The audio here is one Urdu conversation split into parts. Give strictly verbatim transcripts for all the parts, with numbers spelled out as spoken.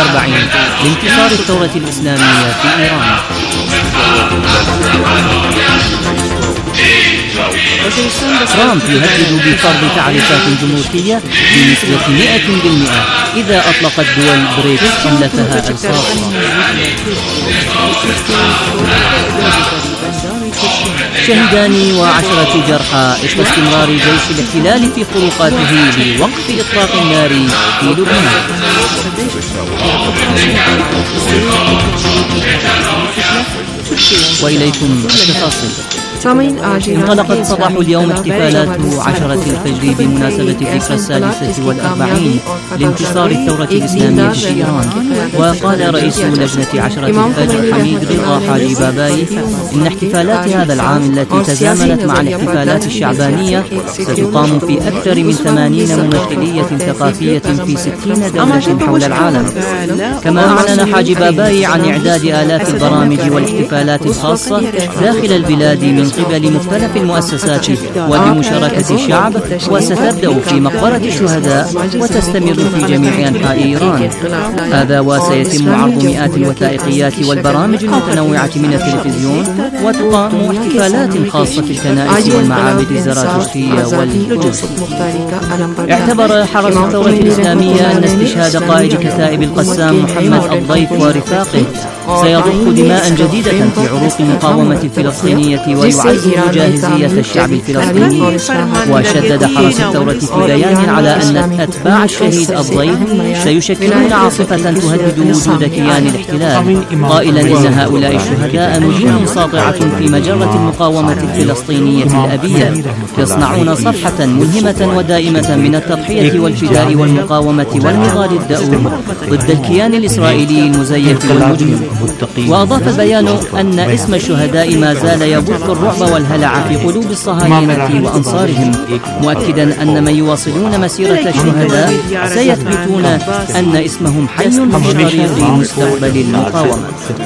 والأربعين لانتصار الثورة الإسلامية في إيران. ترامب يهدد بفرض تعريفات جمركية بنسبة مئة بالمئة إذا أطلقت دول بريكس حملتها الخاصة. شهدان وعشرة جرحى إثر استمرار جيش الاحتلال في خروقاته بوقف إطلاق النار في لبنان. وإليكم التفاصيل. انطلقت صباح اليوم احتفالات عشرة الفجر بمناسبة الذكرى السادسة والأربعين لانتصار الثورة الإسلامية في إيران. وقال رئيس لجنة عشرة الفجر حميد رضا حاجي باباي إن احتفالات هذا العام التي تزامنت مع الاحتفالات الشعبانية ستقام في أكثر من ثمانين ممثلية ثقافية في ستين دولة حول العالم. كما أعلن حاجي باباي عن إعداد آلاف البرامج والاحتفالات الخاصة داخل البلاد من قبل مختلف المؤسسات وبمشاركة الشعب، وستبدأ في مقبرة الشهداء وتستمر في جميع أنحاء إيران. هذا وسيتم عرض مئات الوثائقيات والبرامج المتنوعة من التلفزيون، وتقام احتفالات خاصة في الكنائس والمعابد الزراتشتية والبوذية. اعتبر حرس الثورة الإسلامية أن استشهاد قائد كتائب القسام محمد الضيف ورفاقه سيضخ دماء جديدة في عروق المقاومة الفلسطينية ويعزز جاهزية الشعب الفلسطيني. وشدد حرس الثورة في بيان على أن أتباع الشهيد الضيف سيشكلون عاصفة تهدد وجود كيان الاحتلال، قائلا إن هؤلاء الشهداء نجوم ساطعة في مجرة المقاومة الفلسطينية الأبية، يصنعون صفحة ملهمة ودائمة من التضحية والفداء والمقاومة والنضال الدؤوب ضد الكيان الإسرائيلي المزيف والمجرم. وأضاف البيان أن اسم الشهداء ما زال يبث الرعب والهلع في قلوب الصهاينة وأنصارهم، مؤكدا أن من يواصلون مسيرة الشهداء سيثبتون أن اسمهم حي في طريق مستقبل المقاومة.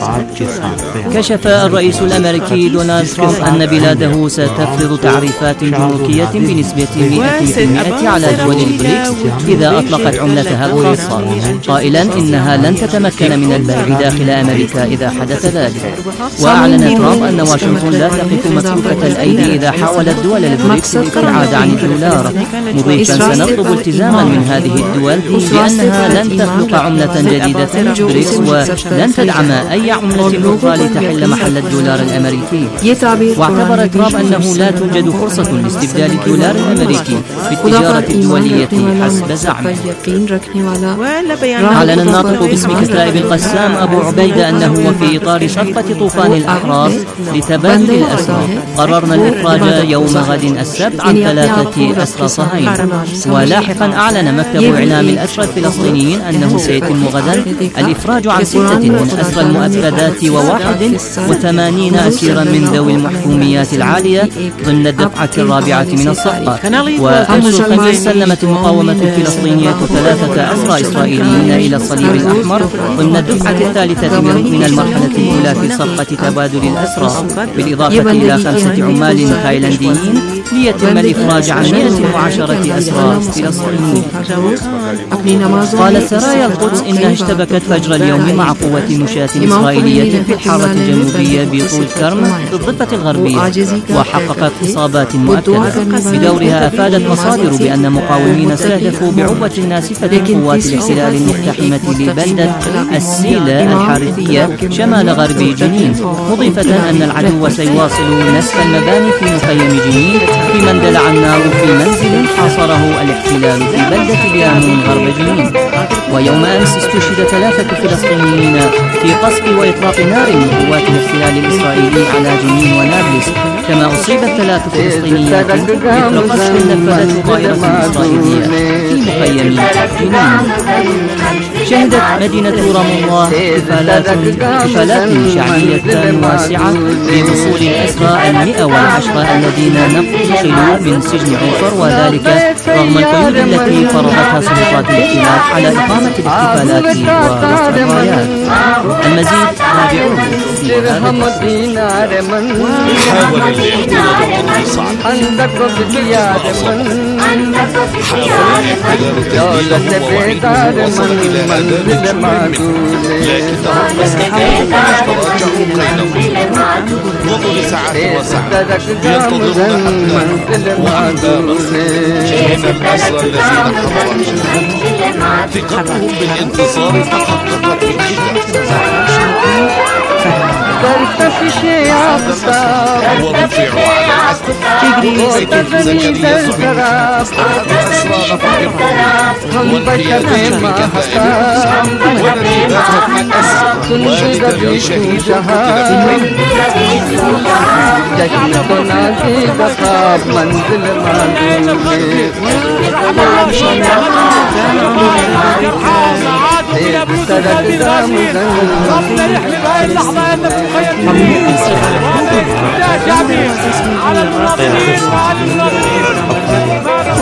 كشف الرئيس الأمريكي دونالد ترامب أن بلاده ستفرض تعريفات جمركية بنسبة مئة بالمئة على دول البريكس إذا أطلقت عملتها الخاصة، قائلا إنها لن تتمكن من البيع داخل أمريكا إذا حدث ذلك. وأعلن ترامب أن واشنطن لا تقف مكفوفة الأيدي إذا حاولت دول البريكس الابتعاد عن الدولار، مضيفا سنطلب التزاما من هذه الدول بأنها لن تخلق عملة جديدة للبريكس ولن تدعم أي عملة أخرى لتحل محل الدولار الأمريكي. واعتبر ترامب أنه لا توجد فرصة لاستبدال الدولار الأمريكي بالتجارة الدولية حسب زعمه. أعلن الناطق باسم كتائب القسام أبو عبيدة أنه وفي إطار صفقة طوفان الأحراس لتبادل الأسرى قررنا الإخراج يوم غد السبت عن ثلاثة أسرى صهاينة. ولاحقا أعلن مكتب إعلام الأسرى الفلسطينيين أنه سيتم غدا الإفراج عن ستة من أسرى المؤكدات وواحد وثمانين أسيرا من ذوي المحكوميات العالية ضمن الدفعة الرابعة من الصفقة. وأمس الخميس سلمت المقاومة الفلسطينية ثلاثة أسرى إسرائيليين إلى الصليب الأحمر ضمن الدفعة الثالثة من المرحلة الأولى في صفقة تبادل الأسرى، بالإضافة إلى خمسة عمال تايلانديين ليتم الإفراج عن مئة وعشرة أسرى فلسطينيين. قالت سرايا القدس إنها اشتبكت فجر اليوم مع قوة مشاة إسرائيلية في الحارة الجنوبية بطول كرم في الضفة الغربية، وحققت إصابات مؤكدة. بدورها أفادت مصادر بأن مقاومين استهدفوا بعبوة ناسفة قوات الاحتلال المقتحمة لبلدة السيلة الحارثية شمال غرب جنين، مضيفة أن العدو سيواصل نسف المباني في مخيم جنين، فيما اندلع النار في منزل حاصره الاحتلال في بلدة بيامون غرب جنين. ويوم أمس استشهد ثلاثة فلسطينيين في قصف وإطلاق نار من قوات الاحتلال الإسرائيلي على جنين ونابلس، كما أصيبت ثلاث فلسطينيات مثل قصف نفذته طائرة إسرائيلية في مخيم جنين. شهدت مدينة رام الله احتفالات احتفالات شعبية واسعة بوصول الأسرى المئة والعشرة الذين نقلوا من سجن عوفر، وذلك رغم القيود التي فرضتها سلطات الاحتلال على إقامة الاحتفالات والرايات. للمزيد تابعونا. حاول الاعتراض والاتصال، حاول احتلال تهديده ووعيده وصل إلى آذان الجميع منهم، لكنهم تراجعوا كيدهم وضع ساعات وساعات ينتظرون أحداثا وأحداثا إن النصر الذين حضروا ثقتهم بالانتصار تحققت في الختام ورفعوا على أسد زكريا صغير أحد أسرى نفقهم والقيادة في كتائبهم ونتيجة في أسر والدا شهيد إلى بيوتنا بالآمين ربنا يحمي هاي اللحظة أنك تخيل يا جميع على المنظمين وعلى المنظمين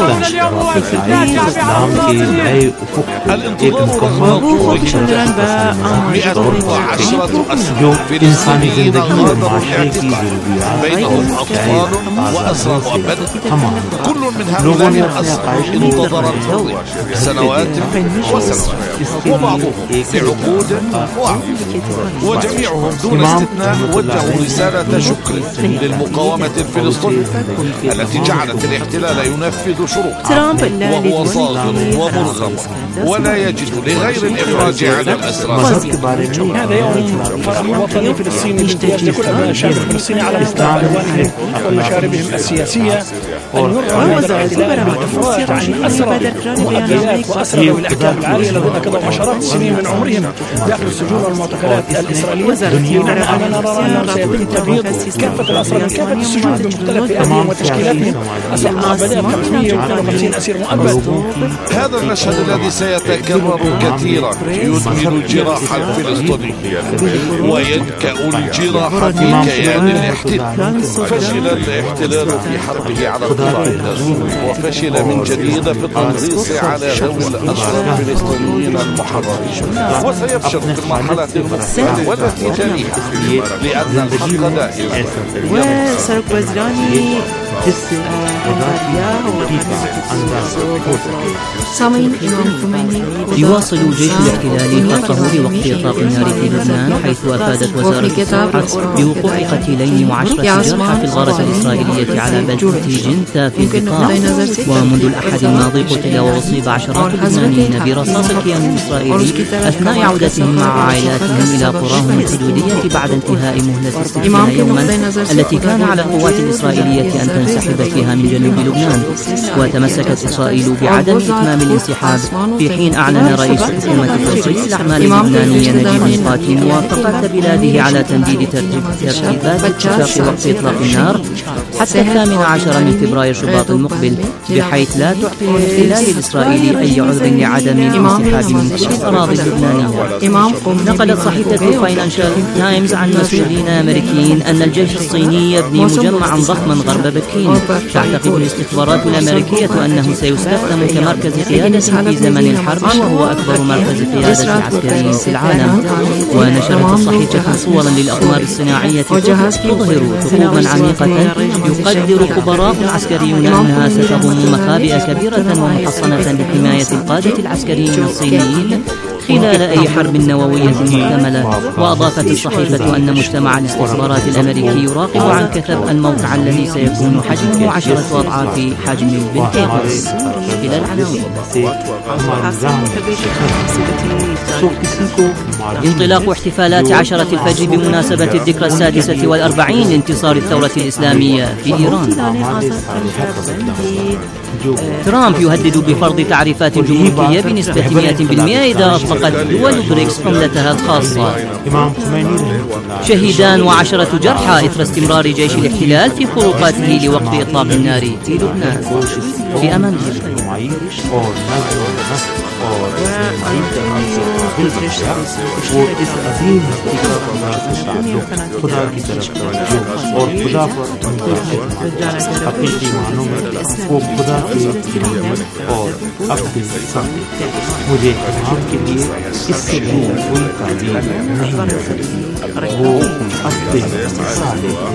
مئة وعشرة أسرى فلسطينيين غادروا الاعتقال بينهم أطفال وأسرى مؤبدة كل من هؤلاء الأسرى انتظر سنوات وسنوات وبعضهم لعقود وعقود وجميعهم دون استثناء وجهوا رسالة شكر للمقاومة الفلسطينية التي جعلت الاحتلال ينفذ شروطها وهو صاغر ومرغم ولا يجد لغير الإفراج عن الأسرى. هذا يوم فرح وطني فلسطيني بامتياز لكل أبناء الشعب الفلسطيني على مستوى ألوانهم ومشاربهم السياسية أن يرغم الاحتلال بالإفراج عن الأسرى وأبناء وأسرى بالأحكام العالية الذين قضوا عشرات السنين من عمرهم داخل السجون والمعتقلات الإسرائيلية، بينما نرى أنه سيتم تبييض كافة الأسرى من كافة السجون بمختلف فئاتهم وتشكيلاتهم. أسرى مؤبدات خمسمئة واثنين وخمسين أسير مؤبد. هذا المشهد الذي سيتكرر كثيرا يدمر الجراح الفلسطيني وينكأ الجراح في كيان الاحتلال. فشل الاحتلال في حربه على القطاع الغزوي وفشل من جديد في التنغيص على ذوي الأسرى الفلسطينيين المحررين، وسيفشل في المرحلة الأخرى والتي تليها لأن الحق دائما. وسركوزراني يواصل جيش الاحتلال خطه لوقف إطلاق النار في لبنان، حيث أفادت وزارة الصحة بوقوع قتيلين وعشرة جرحى في الغارة الإسرائيلية على بلدة جنتا في القطاع. ومنذ الأحد الماضي قتل وأصيب عشرات اللبنانيين برصاص الكيان الإسرائيلي أثناء عودتهم مع عائلاتهم إلى قراهم الحدودية بعد انتهاء مهلة ستين يوما التي كان على القوات الإسرائيلية أن تنسحب فيها من جنوب لبنان. وتمسكت إسرائيل بعدم إتمام الانسحاب في حين أعلن رئيس حكومة تنظيم الأعمال اللبنانية نجيب ميقاتي موافقة بلاده على تمديد ترتيبات اتفاق وقف إطلاق النار حتى الثامن عشر من فبراير شباط المقبل، بحيث لا تعطي الاحتلال الإسرائيلي أي عذر لعدم الانسحاب من كل الأراضي اللبنانية. نقلت صحيفة فاينانشال تايمز عن مسؤولين أمريكيين أن الجيش الصيني يبني مجمعا ضخما غرب بكين. تعتقد الاستخبارات الأمريكية أنه سيستخدم كمركز قيادة في زمن الحرب، وهو أكبر مركز قيادة عسكري في العالم. ونشرت الصحيفة صورا للأقمار الصناعية تظهر ثقوبا عميقة يقدر خبراء عسكريون أنها ستضم مخابئ كبيرة ومحصنة لحماية القادة العسكريين الصينيين خلال أي حرب نووية محتملة. وأضافت الصحيفة أن مجتمع الاستخبارات الأمريكي يراقب عن كثب الموقع الذي سيكون حجمه عشرة أضعاف حجم البنتاغون. إلى العناوين: انطلاق احتفالات عشرة الفجر بمناسبة الذكرى السادسة والأربعين لانتصار الثورة الإسلامية في إيران. ترامب يهدد بفرض تعريفات جمركية بنسبة مئة بالمئة إذا أطلقت دول بريكس عملتها الخاصة. شهيدان وعشرة جرحى إثر استمرار جيش الاحتلال في خروقاته لوقف إطلاق النار في لبنان. في أمان الله. بالضبط وہ اس عظیم ہستی کا تعلق خدا کی طرف توجہ اور خدا پر حقیقی معنوں میں وہ خدا کی نعمت اور اپنی ساتھ مجھے امام کے لیے اس سے دور کوئی تعلیم نہیں مل سکتی. وہ اپنے صالح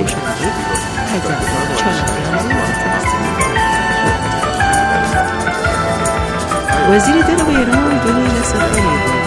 وزیر دفاع ایران دنیا سفری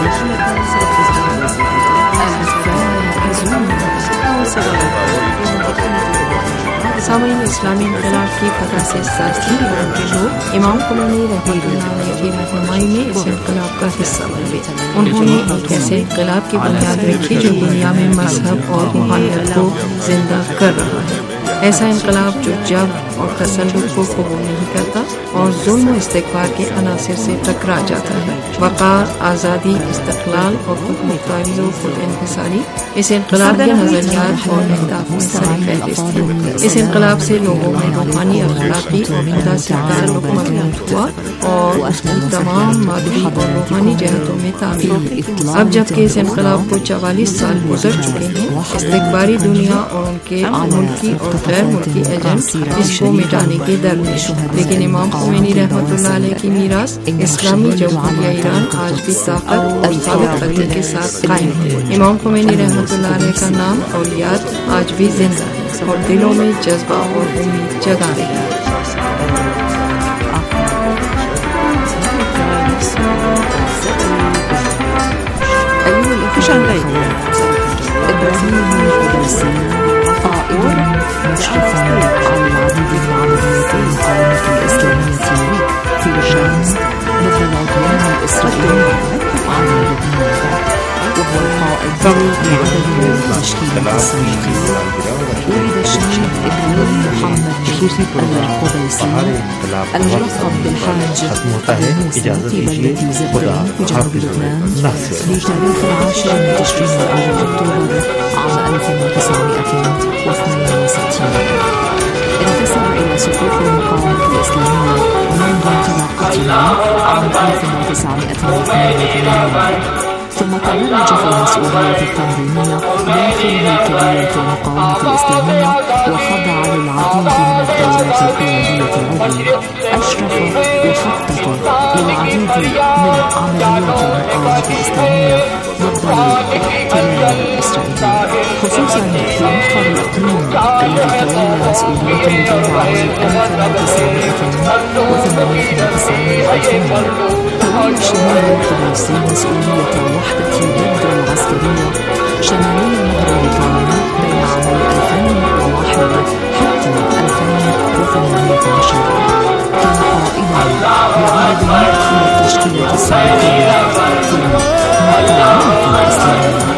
سامعین اسلامی انقلاب کی فتح سے ساتھی ایران کے لوگ امام خمینی رحمۃ اللہ علیہ کی رہنمائی میں اس انقلاب کا حصہ بنے. انہوں نے ایک ایسے انقلاب کی بنیاد رکھی جو دنیا میں مذہب اور روحانیت کو زندہ کر رہا ہے. ایسا انقلاب جو جبر اور تسلط کو قبول نہیں کرتا اور ظلم و استکبار کے عناصر سے ٹکرا جاتا ہے. وقار، آزادی، استقلال اور خود مختاری و خود انحصاری اس انقلاب کے نظریات اور اہداف میں سر فہرست تھے. اس انقلاب سے لوگوں میں روحانی، اخلاقی اور خدا سے تعلق مضبوط ہوا اور اس کی تمام مادی اور روحانی جہتوں میں تعمیر ہوئی. اب جبکہ اس انقلاب کو چوالیس سال گزر چکے ہیں، استکباری دنیا اور ان کے ملکی اور غیر ملکی ایجنٹ اس کو مٹانے کے در میں. لیکن امام خمینی رحمۃ اللہ علیہ کی میراث اسلامی جمہوریہ ایران آج بھی طاقت اور ثابت قدمی کے ساتھ قائم ہے. امام خمینی رحمۃ اللہ علیہ کا نام اور یاد آج بھی زندہ ہے اور دلوں میں جذبہ اور امید جگا رہی ہے. مشرفا على العديد من عمليات المقاومة الإسلامية في الشام مثل العدوان الإسرائيلي على لبنان، وهو القائد بعدد من تشكيلة الصهيونية. ولد الشهيد إبراهيم محمد القبيسي الملقب بالحاج النوسي في بلدة زبرين في جنوب لبنان بتاريخ العاشر من تشرين الأول أكتوبر عام ألف وتسعمائة واثنين وستين. انتسب إلى صفوف المقاومة الإسلامية منذ انطلاقتها عام ألف وتسعمائة واثنين وثمانين، ثم تدرج في المسؤولية التنظيمية داخل هيكلية المقاومة الإسلامية وخضع للعديد من الدورات القيادية العليا. أشرف وخطط للعديد من عمليات المقاومة الإسلامية ضد الاحتلال الإسرائيلي، خصوصا في محور الإقليم الذي تولى مسؤوليته بين عام ألف وتسعمائة وثمانية وتسعين وألفين. تولى الشمال القبيسي مسؤولية الوحدة ضد العسكرية شمالي النهر البريطاني بين عامي ألفين وواحد حتى ألفين وثمانية عشر. كان قائدا بعدد من التشكيلة السعودية في المقاومة الإسلامية.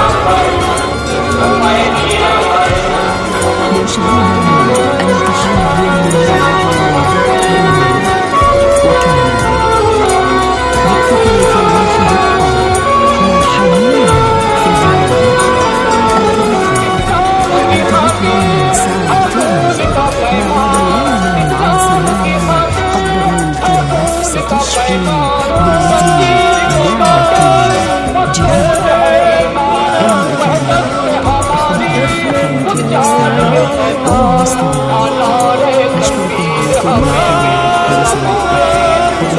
يشغلنا أن نتحمل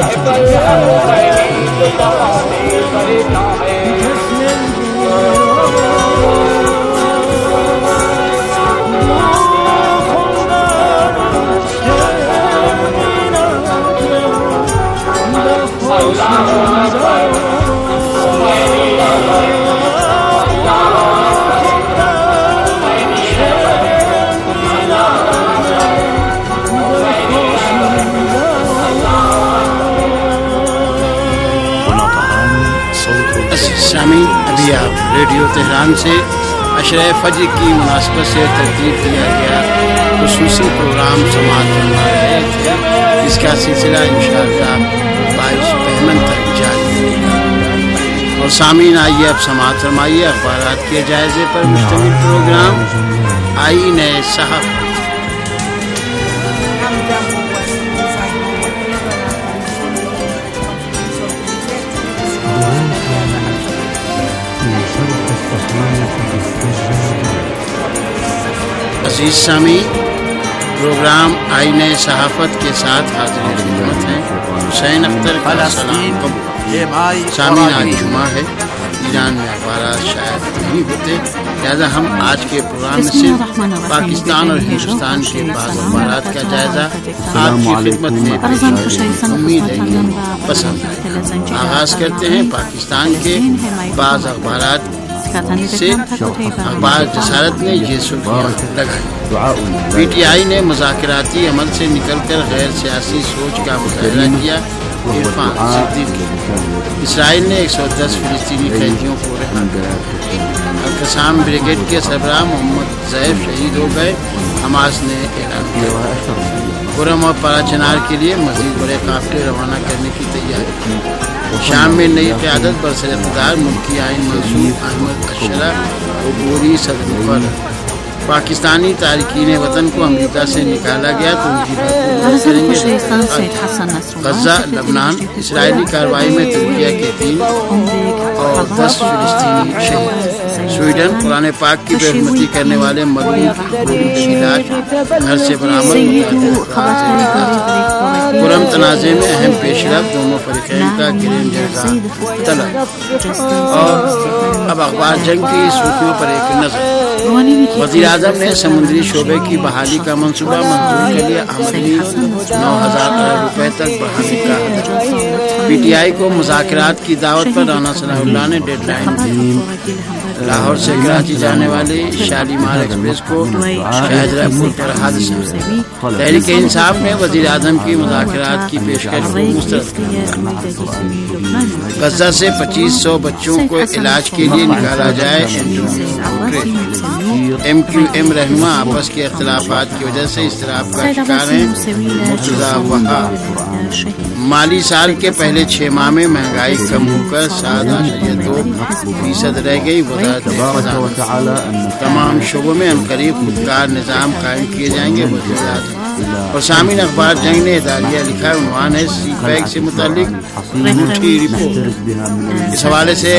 سامعین، ابھی آپ ریڈیو تہران سے عشرہ فجر کی مناسبت سے ترتیب کیا گیا خصوصی پروگرام سماعت فرما رہے تھے، جس کا سلسلہ انشاءاللہ بائیس بہمن تک جاری رہے گا۔ اور سامعین، آئیے اب سماعت فرمائیے اخبارات کے جائزے پر مشتمل پروگرام آئین صحافت۔ عزیز سامعین، پروگرام آئین صحافت کے ساتھ حاضر خدمت ہے حسین اختر کا سلام قبول۔ سامعین، آج جمعہ ہے، ایران میں اخبارات شاید نہیں ہوتے، لہذا ہم آج کے پروگرام میں صرف پاکستان اور ہندوستان کے بعض اخبارات کا جائزہ آپ کی خدمت میں پیش کریں۔ امید ہے کہ پسند آئے۔ آغاز کرتے ہیں پاکستان کے بعض اخبارات سے۔ اخبار جسارت نے یہ سرخیاں لگائی۔ پی ٹی آئی نے مذاکراتی عمل سے نکل کر غیر سیاسی سوچ کا مظاہرہ کیا۔ عرفان صدیقی، اسرائیل نے ایک سو دس فلسطینی قیدیوں کو رہا کیا۔ القسام بریگیڈ کے سربراہ محمد زیف شہید ہو گئے، حماس نے اعلان کیا۔ خرم اور پارا چنار کے لیے مزید بڑے قافلے روانہ کرنے کی تیاری۔ شام میں نئی قیادت برسر اقتدار ملکی آئین منصور احمد اشرف عبوری صدر مقرر۔ پاکستانی تارکین وطن کو امریکہ سے نکالا گیا تو ان کی بات کریں گے۔ غزہ، لبنان، اسرائیلی کارروائی میں ترکیہ کے تین اور دس فلسطینی شہید۔ سویڈن، قرآن پاک کی بے حرمتی کرنے والے ملعون کی لاش گھر سے برآمد۔ قرم تنازع میں اہم پیش رفت، دونوں فریقین کا گرین جرگہ طلب۔ اور اب اخبار جنگ کی سرخیوں پر ایک نظر۔ وزیر اعظم نے سمندری شعبے کی بحالی کا منصوبہ منظور کر لیا، آمدنی نو ہزار کروڑ روپے تک بڑھانے کا حکم۔ پی ٹی آئی کو مذاکرات کی دعوت پر رانا صلاح اللہ نے ڈیڈ لائن دی۔ لاہور سے کراچی جانے والی شالیمار ایکسپریس کو شاہجرہ پل پر حادثہ۔ تحریک انصاف نے وزیر اعظم کی مذاکرات کی پیشکش کو مسترد کیا۔ غزہ سے پچیس سو بچوں کو علاج کے لیے نکالا جائے۔ ایم کیو ایم رہنما آپس کے اختلافات کی وجہ سے اضطراب کا شکار ہیں۔ مرتضیٰ وہاب، مالی سال کے پہلے چھ ماہ میں مہنگائی کم ہو کر سات اشاریہ دو فیصد رہ گئی۔ وزارت خزانہ، تمام شعبوں میں عنقریب خودکار نظام قائم کیے جائیں گے، وزیر اعظم۔ اور سامعین، اخبار جنگ نے اداریہ لکھا، عنوان ہے سی پیک سے متعلق جھوٹی رپورٹ۔ اس حوالے سے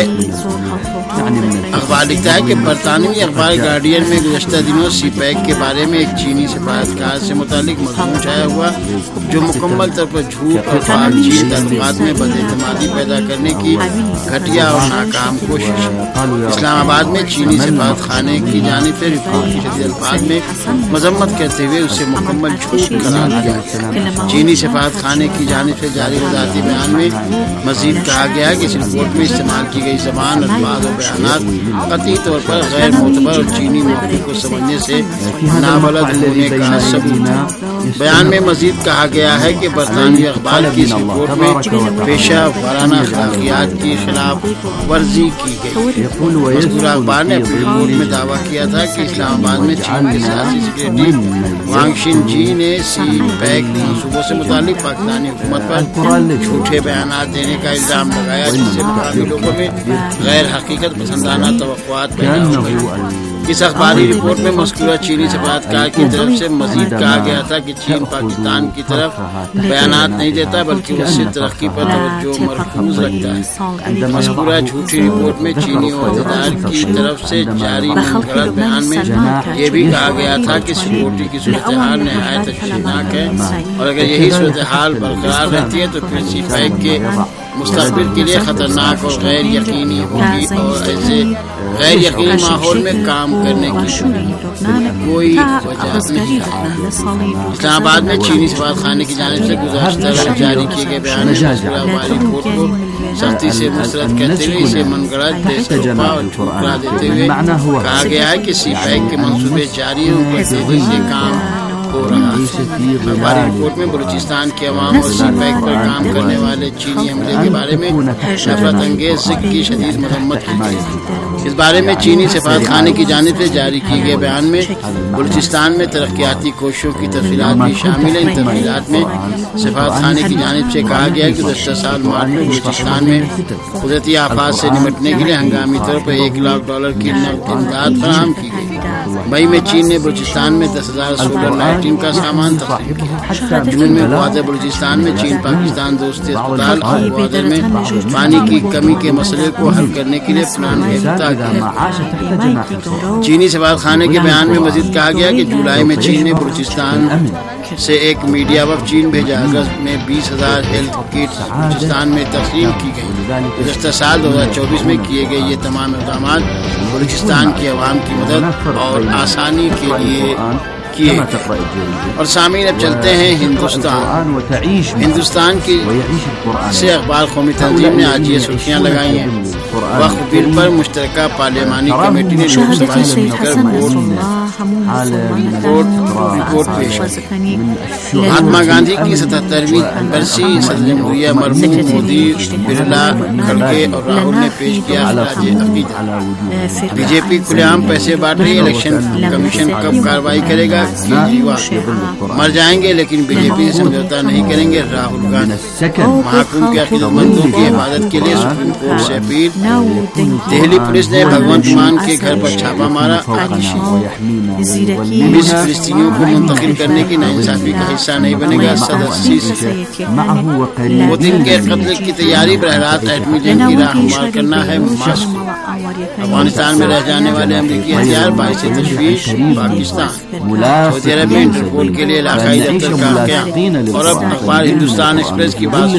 اخبار لکھتا ہے کہ برطانوی اخبار گارڈین میں گزشتہ دنوں سی پیک کے بارے میں ایک چینی سفارتکار سے متعلق مضمون چھایا ہوا جو مکمل طور پر جھوٹ اور فعال چین تعلقات میں بد اعتمادی پیدا کرنے کی گھٹیا اور ناکام کوشش ہے۔ اسلام آباد میں چینی سفارت خانے کی جانب سے رپورٹ کی شدید الفاظ میں مذمت کرتے ہوئے اسے مکمل جھوٹ قرار دیا۔ چینی سفارت خانے کی جانب سے جاری وزارتی بیان میں مزید کہا گیا کہ اس رپورٹ میں استعمال کی گئی زبان، الفاظ اور بیانات قطعی طور پر غیر معتبر اور چینی موقف کو سمجھنے سے نابلد ہونے کا ثبوت ہے۔ بیان میں مزید کہا گیا ہے کہ برطانوی اخبار کی اس رپورٹ میں پیشہ ورانہ اخلاقیات کی خلاف ورزی کی گئی۔ مذکورہ اخبار نے اپنی رپورٹ میں دعویٰ کیا تھا کہ اسلام آباد میں چین کے سیاسی سیکرٹری وانگ شن جی نے سی پیک منصوبوں سے متعلق پاکستانی حکومت پر جھوٹے بیانات دینے کا الزام لگایا، جس سے مقامی لوگوں میں غیر حقیقت پسندانہ توقعات پیدا ہو گئی۔ اس اخباری رپورٹ میں مذکورہ چینی سفارتکار کی طرف سے مزید کہا گیا تھا کہ چین پاکستان کی طرف بیانات نہیں دیتا بلکہ اس سے ترقی پر توجہ مرکوز رکھتا ہے۔ مذکورہ جھوٹی رپورٹ میں چینی عہدیدار کی طرف سے جاری منفرد بیان میں یہ بھی کہا گیا تھا کہ سیکورٹی کی صورتحال نہایت تشویشناک ہے اور اگر یہی صورتحال برقرار رہتی ہے تو پھر سی پیک کے مستقبل کے لیے خطرناک اور غیر یقینی ہوگی اور ایسے غیر یقینی ماحول میں کام کرنے کی کوئی وجہ نہیں ہے۔ اسلام آباد میں چینی سفارت خانے کی جانب سے گزشتہ روز جاری کیے گئے بیان میں مذکورہ اخباری رپورٹ کو سختی سے مسترد کرتے ہوئے اسے من گھڑت دیسروپا اور ٹھکرا دیتے ہوئے کہا گیا ہے کہ سی پیک کے منصوبے جاری ہیں اور تیزی سے کام ہو رہا ہے۔ اخباری رپورٹ میں بلوچستان کے عوام اور سی پیک پر کام کرنے والے چینی عملے کے بارے میں نفرت انگیز ذکر کی شدید مذمت کی گئی۔ اس بارے میں چینی سفارت خانے کی جانب سے جاری کیے گئے بیان میں بلوچستان میں ترقیاتی کوششوں کی تفصیلات بھی شامل ہیں۔ ان تفصیلات میں سفارت خانے کی جانب سے کہا گیا کہ گزشتہ سال مارچ میں بلوچستان میں قدرتی آفات سے نمٹنے کے لیے ہنگامی طور پر ایک لاکھ ڈالر کی نقد امداد فراہم کی گئی۔ مئی میں چین نے بلوچستان میں دس ہزار سولر لائٹنگ کا سامان تقسیم کیا۔ جون میں گوادر بلوچستان میں چین پاکستان دوستی اسپتال اور گوادر میں پانی کی کمی کے مسئلے کو حل کرنے کے لیے پلان افتتاح کیا۔ چینی سفارت خانے کے بیان میں مزید کہا گیا کہ جولائی میں چین نے بلوچستان سے ایک میڈیا وفد چین بھیجا۔ اگست میں بیس ہزار ہیلتھ کٹس بلوچستان میں تقسیم کی گئی۔ گزشتہ سال دو ہزار چوبیس میں کیے گئے یہ تمام اقدامات بلوچستان کے عوام کی مدد اور آسانی کے لیے کیے۔ اور سامعین اب چلتے ہیں ہندوستان۔ ہندوستان کی سے اخبار قومی تنظیم نے آج یہ سرخیاں لگائی ہیں۔ وقف بل پر مشترکہ پارلیمانی کمیٹی نے لوک سبھا اسپیکر رپورٹ پیش کی۔ مہاتما گاندھی کی ستہترویں برسی صدر جمہوریہ مرموم مودی، برلا، کھڑگے اور راہل نے پیش کیا خراج عقیدت۔ بی جے پی کھلے عام پیسے بانٹ رہی ہے، الیکشن کمیشن کب کارروائی کرے گا؟ کیجریوال مر جائیں گے لیکن بی جے پی سے سمجھوتا نہیں کریں گے، راہل گاندھی۔ محکوم کے عقیدت مندوں کی حفاظت کے لیے سپریم کورٹ سے اپیل۔ دہلی پولیس نے بھگونت مان کے گھر پر چھاپا مارا۔ بیس فلسطینیوں کو منتقل کرنے کی ناانصافی کا حصہ نہیں بنے گا، صدر سیسی۔ پوتن کے قتل کی تیاری، براہ راست ایٹمی جنگ کی راہ ہموار کرنا ہے ماسکو۔ افغانستان میں رہ جانے والے امریکی ہتھیار باعث تشویش پاکستان۔ سعودی عرب میں انٹرپول کے لیے علاقائی دفتر کا قیام۔ اور اب اخبار ہندوستان ایکسپریس کی بات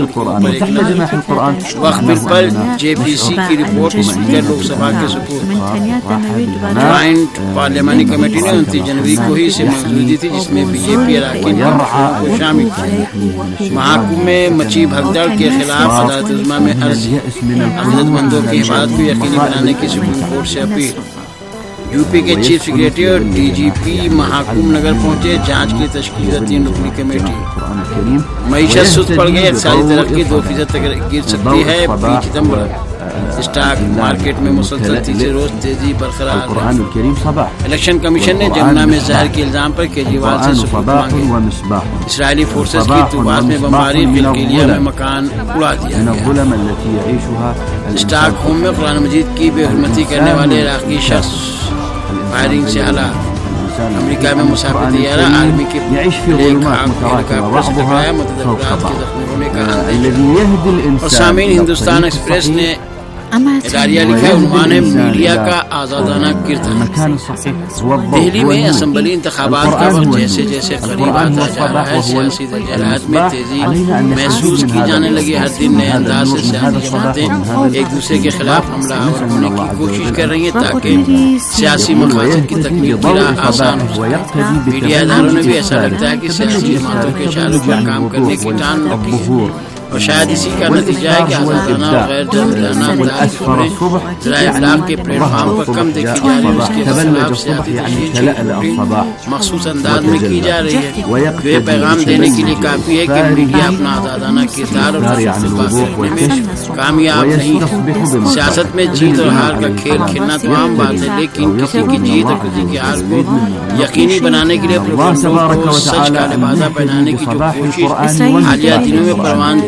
وقت بل پر جے پی سی کی رپورٹ اسپیکر لوک سبھا کے سپرد۔ جوائنٹ پارلیمانی کمیٹی نے انتیس جنوری کو ہی اسے منظوری دی تھی، جس میں بی جے پی اراکین کو شامل کیا۔ محکمہ میں مچی بھگدڑ کے خلاف عدالت عظمیٰ میں عرضی، عقیدت مندوں کی حفاظت کو یقینی بنانے کی سپریم کورٹ سے اپیل۔ یو پی کے چیف سیکریٹری اور ڈی جی پی محکوم نگر پہنچے، جانچ کی تشکیل تین رکنی کمیٹی۔ معیشت سست پڑ گئی، اقتصادی ترقی دو فیصد تک گر سکتی ہے، پی چدمبرم۔ اسٹاک مارکیٹ میں مسلسل تیسرے روز تیزی برقرار۔ الیکشن کمیشن نے جمنا میں زہر کے الزام پر کیجریوال سے ثبوت مانگے۔ اسرائیلی فورسز کی طوبات میں بمباری، قلقیلیہ میں مکان اڑا دیا گیا۔ اسٹاک ہوم میں قرآن مجید کی بے حرمتی کرنے والے عراقی شخص فائرنگ سے ہلاک۔ امریکہ میں مسافر طیارہ آرمی کے پلیگ ہیلیکاپٹر سے ٹکرایا، متعدد افراد کے زخمی ہونے کا اندیشہ۔ اور سامعین ہندوستان ایکسپریس نے اداریہ لکھا، عنوان ہے میڈیا کا آزادانہ کردار۔ دہلی میں اسمبلی انتخابات کا وقت جیسے جیسے قریب آتا جا رہا ہے، سیاسی درجات میں تیزی محسوس کی جانے لگی۔ ہر دن نئے انداز سے سیاسی جماعتیں ایک دوسرے کے خلاف حملہ آور ہونے کی کوشش کر رہی ہیں تاکہ سیاسی مقاصد کی تکمیل کی راہ آسان ہو سکے۔ میڈیا اداروں نے بھی ایسا لگتا ہے کہ سیاسی جماعتوں کے اشاروں پر کام کرنے کی ٹان رکھی ہے، اور شاید اسی کا نتیجہ ہے کہ آزادانہ اور غیر جانبدارانہ انداز میں ذرائع ابلاغ کے پلیٹ فارم پر کم دیکھی جا رہی ہے، اس کے خلاف سیاسی تشہیر مخصوص انداز میں کی جا رہی ہے۔ جو یہ پیغام دینے کے لیے کافی ہے کہ میڈیا اپنا آزادانہ کردار اور رکھنے میں کامیاب نہیں ہے۔ سیاست میں جیت اور ہار کا کھیل کھیلنا تو عام بات ہے، لیکن کسی کی جیت اور کسی کی ہار کو یقینی بنانے کے لیے پروپیگنڈا کو سچ کا لبادہ پہنانے کی جو کوشش حالیہ دنوں میں پروان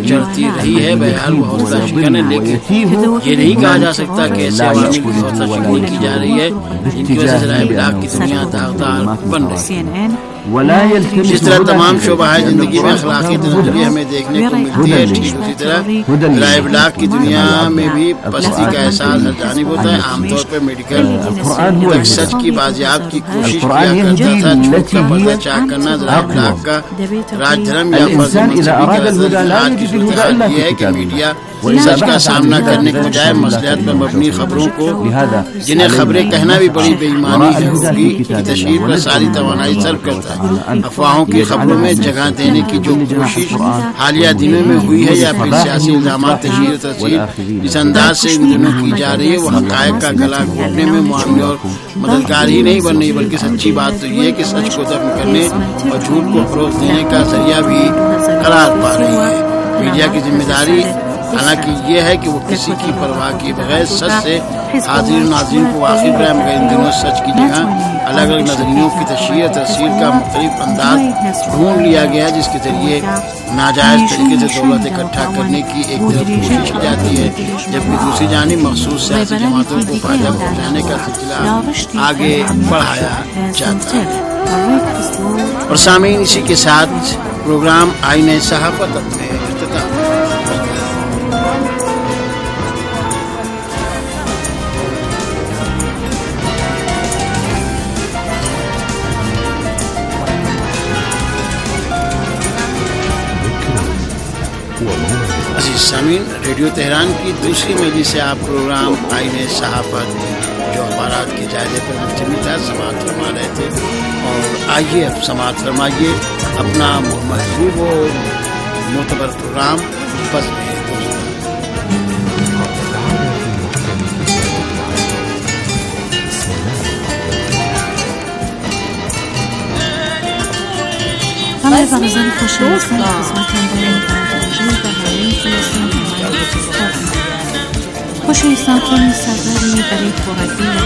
چڑھتی رہی ہے، بہرحال وہ حوصلہ شکن ہے، لیکن یہ نہیں کہا جا سکتا کہ ایسے عوامل کی حوصلہ شکنی کی جا رہی ہے جن کی وجہ سے ذرائع ابلاغ کی دنیا داغدار بن رہی ہے۔ جس طرح تمام شعبہ زندگی میں اخلاقی تنزلی ہمیں دیکھنے کو ملتی ہے، ٹھیک اسی طرح ذرائع ابلاغ کی دنیا میں بھی پستی کا احساس ہر جانب ہوتا ہے۔ عام طور پر میڈیکل تک سچ کی بازیاب کی کوشش کیا کرتا تھا، جھوٹ کا پردہ چاک کرنا ذرائع ابلاغ کا راج دھرم یا فرض منصبی کا رسم۔ آج کی صورتحال یہ ہے کہ میڈیا سچ کا سامنا کرنے کے بجائے مصلحت پر مبنی خبروں کو، جنہیں خبریں کہنا بھی بڑی بے ایمانی ہے، ہوگی کی تشہیر پر ساری توانائی صرف کرتا ہے۔ افواہوں کی خبروں میں جگہ دینے کی جو کوشش حالیہ دنوں میں ہوئی ہے یا پھر سیاسی الزامات تشہیر و ترسیل جس انداز سے ان دنوں کی جا رہی ہے، وہ حقائق کا گلا گھونٹنے میں معاملے اور مددگار ہی نہیں بن رہی، بلکہ سچی بات تو یہ ہے کہ سچ کو دفن کرنے اور جھوٹ کو فروغ دینے کا ذریعہ بھی قرار پا رہی ہے۔ میڈیا کی ذمہ داری حالانکہ یہ ہے کہ وہ کسی کی پرواہ کے بغیر سچ سے حاضرین و ناظرین کو واقف رہے، مگر ان دنوں سچ کی جگہ الگ الگ نظریوں کی تشہیر اور ترسیل کا مختلف انداز ڈھونڈ لیا گیا ہے، جس کے ذریعے ناجائز طریقے سے دولت اکٹھا کرنے کی ایک طرف کوشش کی جاتی ہے، جبکہ دوسری جانب مخصوص سیاسی جماعتوں کو فائدہ پہنچانے کا سلسلہ آگے بڑھایا جاتا ہے۔ اور سامعین، اسی کے ساتھ پروگرام آئینہ صحافت اپنے اختتام سامعین، ریڈیو تہران کی دوسری مجلس سے آپ پروگرام آئینہ صحافت جو اخبارات کے جائزے پر مشتمل تھا سماعت فرما رہے تھے، اور آئیے اب سماعت فرمائیے اپنا محبوب و معتبر پروگرام بس میں خوشی ساکن سرگرمی برای خوراکی و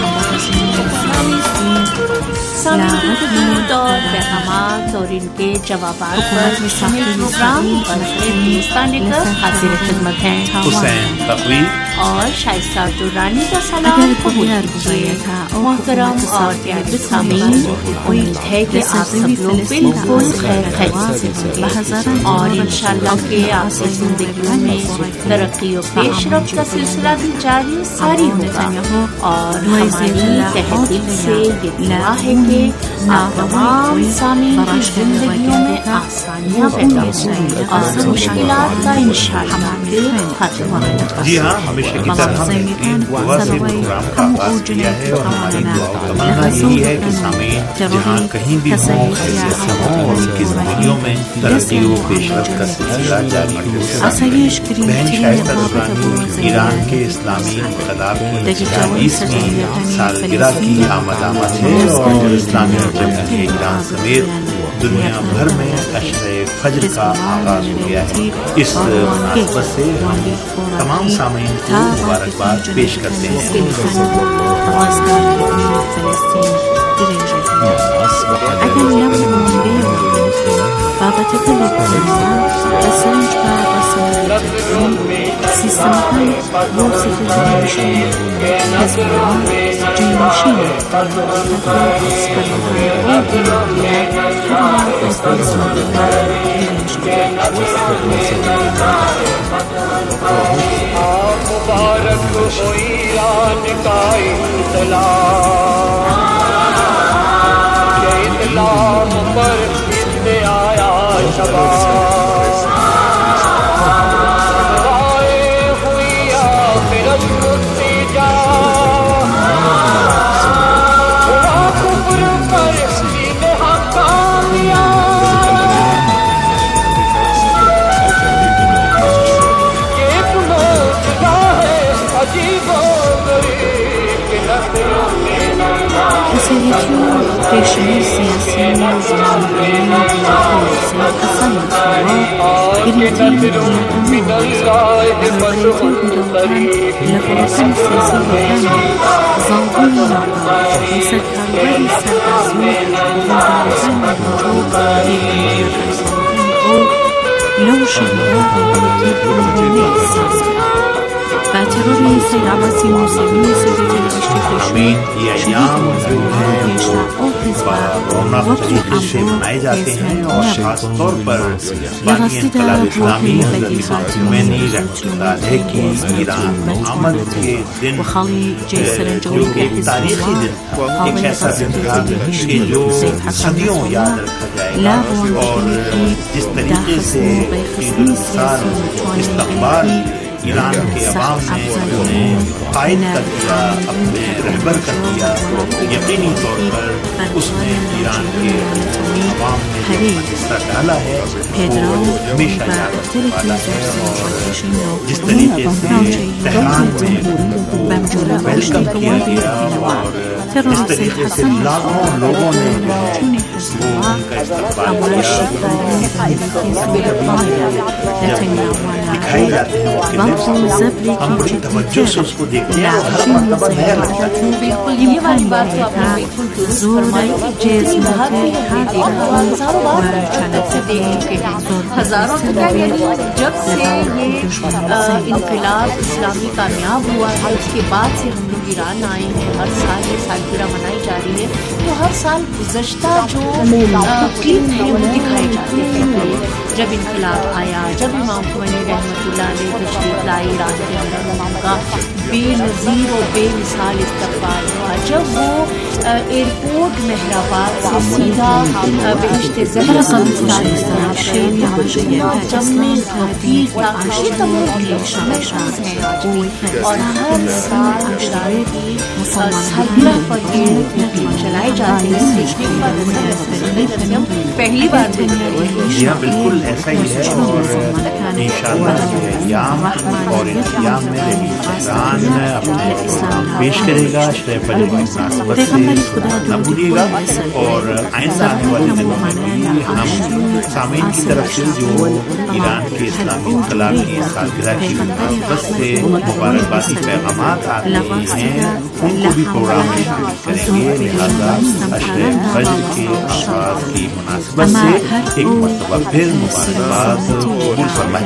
درود اور پیغامات اور ان کے جوابات پر پروگرام ہندوستان کر حاضر خدمت ہیں حسین تقوی اور شائستہ دورانی کا سلام قبول کیجیے۔ محترم اور پیارے سامعین، امید ہے کہ آپ سب لوگ بالکل خیر خیریت سے ہوں اور انشاءاللہ کہ آپ کی زندگیوں میں ترقی و پیش رفت کا سلسلہ بھی جاری ساری ہوگا، اور ہماری تہہ دل سے یہ دعا ہے کہ آپ تمام سامعین کی زندگیوں میں آسانیاں پیدا ہوں اور مشکلات کا انشاءاللہ ختم ہو۔ جی ہاں، ہمیشہ کی طرح ہم نے دعا سے پروگرام کا آغاز کیا ہے، اور ہماری دعا و تمنا یہی ہے کہ سامعین جہاں کہیں بھی ہوں، خیریت سے ہوں اور ان کی زندگیوں میں ترقی و پیش رفت کا سلسلہ جاری ہو۔ بہن شائستہ دورانی ایران کے اسلامی انقلاب کی چالیسویں سالگرہ کی آمد آمد ہے، اور اسلامی جمہوریہ ایران سمیت دنیا بھر میں عشر فجر کا آغاز ہو گیا ہے۔ اس مناسبت سے ہم تمام سامعین کو مبارکباد پیش کرتے ہیں۔ مبارک ہو ایران کا انقلاب، یہ اسلام پر اس سے آیا شباب، رائے ہوئی آخرت مستجا، کفر پر دین حق کامیاب، Selezione siyasi zamanlarının yönetmesi Hasan Yusuf'a birinci yönetimi Azerbaycan Hüdavdan Lafayet'in siyasi yönetimi Zalgın Yolda Mesatkarları Sergazmi Bulundarızın Yolda Yönetimi Yönetimi لو شهداء التي باعتراض السيد عباسي موسوي سيدة آمین. یہ ایام جو ہیں رونق طریقے سے منائے جاتے ہیں اور خاص طور پر بانی انقلاب اسلامی حضرت امام خمینی رحمۃ اللہ علیہ کی ایران آمد کے دن جو ایک تاریخی دن تھا، ایک ایسا دن تھا کہ جو صدیوں یاد رکھا جائے گا. اور جس طریقے سے استقبال ایران کے عوام نے انہیں قائد کر دیا، اپنے رہبر کر دیا، یقینی طور پر اس نے ایران کے عوام نے جو حصہ ڈالا ہے وہ ہمیشہ یاد رکھنے والا ہے. اور جس طریقے سے تہران میں وہ ویلکم کیا گیا اور جس طریقے سے لاکھوں لوگوں نے وہ ان کا استقبال کیا، دکھائی جاتے ہیں ہم بڑی توجہ سے اس کو دیکھتے ہیں. ہر مرتبہ نیا لگتا ہے. بالکل یہ والی بات تو آپ نے بالکل درست فرمائی کہ باہر بھی ہم دیکھا ہزاروں بار سے دیکھ چکے ہیں. ہزاروں تو کیا یعنی جب سے یہ انقلاب اسلامی کامیاب ہوا ہے اس کے بعد سے ہم لوگ ایران آئے ہیں. ہر سال یہ سالگرہ منائی جا رہی ہے تو ہر سال گزشتہ جو کلپ ہیں وہ دکھائے جاتے ہیں. جب انقلاب آیا، جب امام خمینی رحمۃ اللہ علیہ تشریف لائے ایران کے اندر، امام کا بے نظیر و بے مثال استقبال ہوا. جب وہ ایئرپورٹ مہرآباد سے سیدھا بہشت زہرا جمع وفیر تاخیر تمام محفوظ ہیں آج بھی. اور ہر سال عشاعرے کی سالگرہ پر چلائے جاتے ہیں. دیکھنے پر ہم پہلی بار دیکھ رہے ہیں. جی ہاں بالکل ایسا ہی ہے. اور انشاءاللہ یہ ایام اور ان ایام میں تہران اپنے پروگرام پیش کرے گا. شرح فجر کی مناسبت سے نہ بھولیے گا. اور آئندہ آنے والے دنوں میں بھی ہم سامعین کی طرف سے جو ایران کے اسلامی انقلاب کی سالگرہ کی مناسبت سے مبارکبادی پیغامات آ رہے ہیں ان کو بھی پروگرام میں شامل کریں گے. لہٰذا شرح فجر کے آغاز کی مناسبت سے ایک مرتبہ پھر مبارکباد قبول فرمائیں.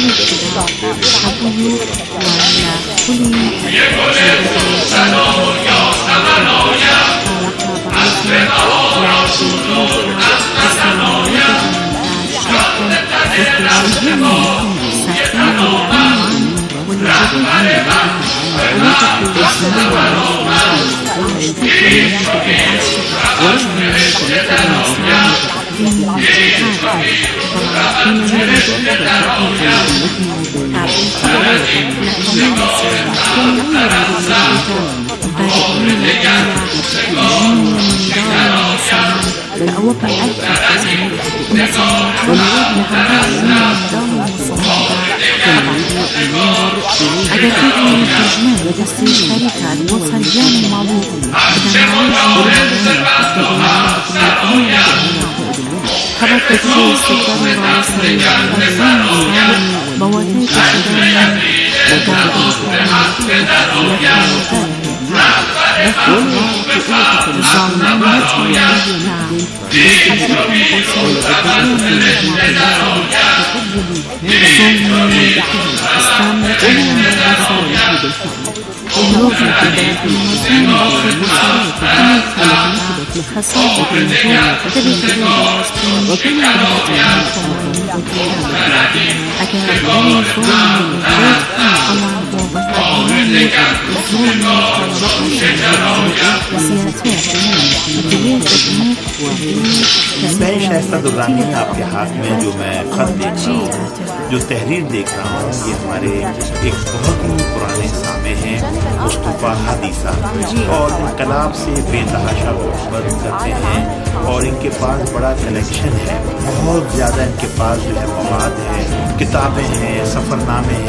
میں شائستہ درانی آپ کے ہاتھ میں جو میں خط دیکھ رہا ہوں، جو تحریر دیکھ رہا ہوں، یہ ہمارے ایک بہت ہی پرانے سامع ہیں مصطفیٰ ہادی صاحب، اور انقلاب سے بے تحاشا محبت کرتے ہیں اور ان کے پاس بڑا کلیکشن ہے. بہت زیادہ ان کے پاس جو ہے مواد ہے، کتابیں ہیں، سفر نامے ہیں.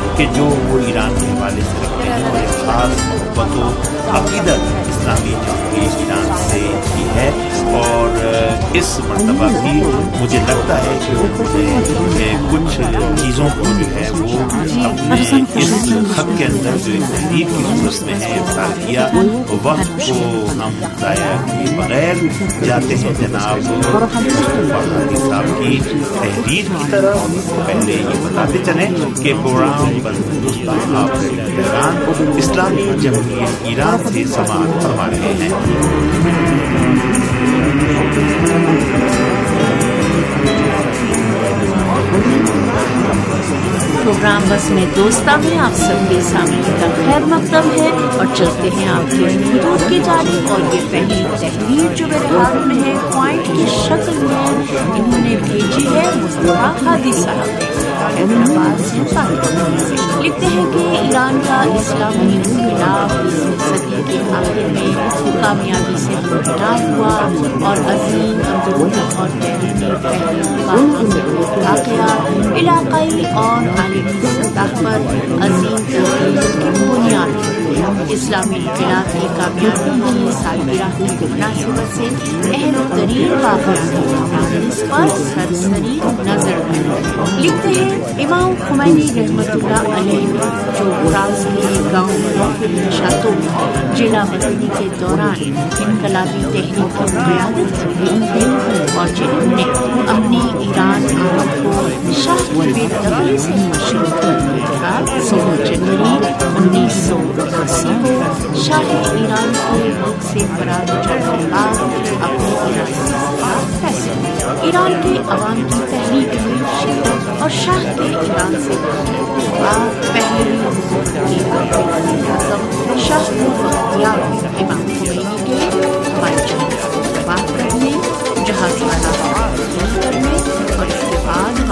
کہ جو وہ ایران کے حوالے سے رکھتے ہیں اور ایک خاص محبت و عقیدت اسلامی جمہوریہ ایران سے کی ہے. اور اس مرتبہ بھی مجھے لگتا ہے کہ انہوں نے کچھ چیزوں کو جو ہے وہ اپنے اس خط کے اندر جو ایک تحریر کی صورت میں ہے اظہار کیا. وقت کو ہم ضائع کیے بغیر جاتے ہیں جناب مصطفیٰ ہادی صاحب کی تحریر کی طرف. پہلے یہ بتاتے چلیں کہ پروگرام بلوچستان آپ تہران اسلامی جمہوریہ ایران سے سماعت فرما رہے ہیں. پروگرام بس میں دوستہ میں آپ سب کے سامنے کا خیر مقدم ہے اور چلتے ہیں آپ کے حدود کی جانب. اور یہ پہلی تحریر جو میرے ہاتھ میں ہے پوائنٹ کی شکل میں انہوں نے بھیجی ہے مصطفیٰ ہادی صاحب حیدرآباد سے پاکستان سے. لکھتے ہیں کہ ایران کا اسلامی انقلاب صدی کے آخر میں کامیابی سے برقرار ہوا اور عظیم اندرونی اور بیرونی پہلوؤں کا واقعات علاقائی اور عالمی سطح پر عظیم تغیر کی بنیاد ہے. اسلامی انقلاب کی کامیابی کی سالگرہ کی مناسبت سے اہم ترین واقعات اس پر سرسری نظر ہے. لکھتے ہیں امام خمینی رحمۃ اللہ علیہ جو فراز کے گاؤں نشاتوں ضلع مدنی کے دوران انقلابی تحریک کی قیادت کی اور جنہوں نے اپنی ایران آمد کو شاہ کی بے دخلی سے مشروع کر دیا تھا. سولہ جنوری انیس سو اسی کو شاہ ایران کے ملک سے فرار ہو جانے کے بعد اپنے ایران کا فیصلہ ایران کے عوام کی تحریک میں شدت اور شاہ کے ایران سے بعد پہلے شاہ بختیار امام خمینی کے ہوائی جہاز سے بات کرنے جہاز والا کرنے اور اس کے بعد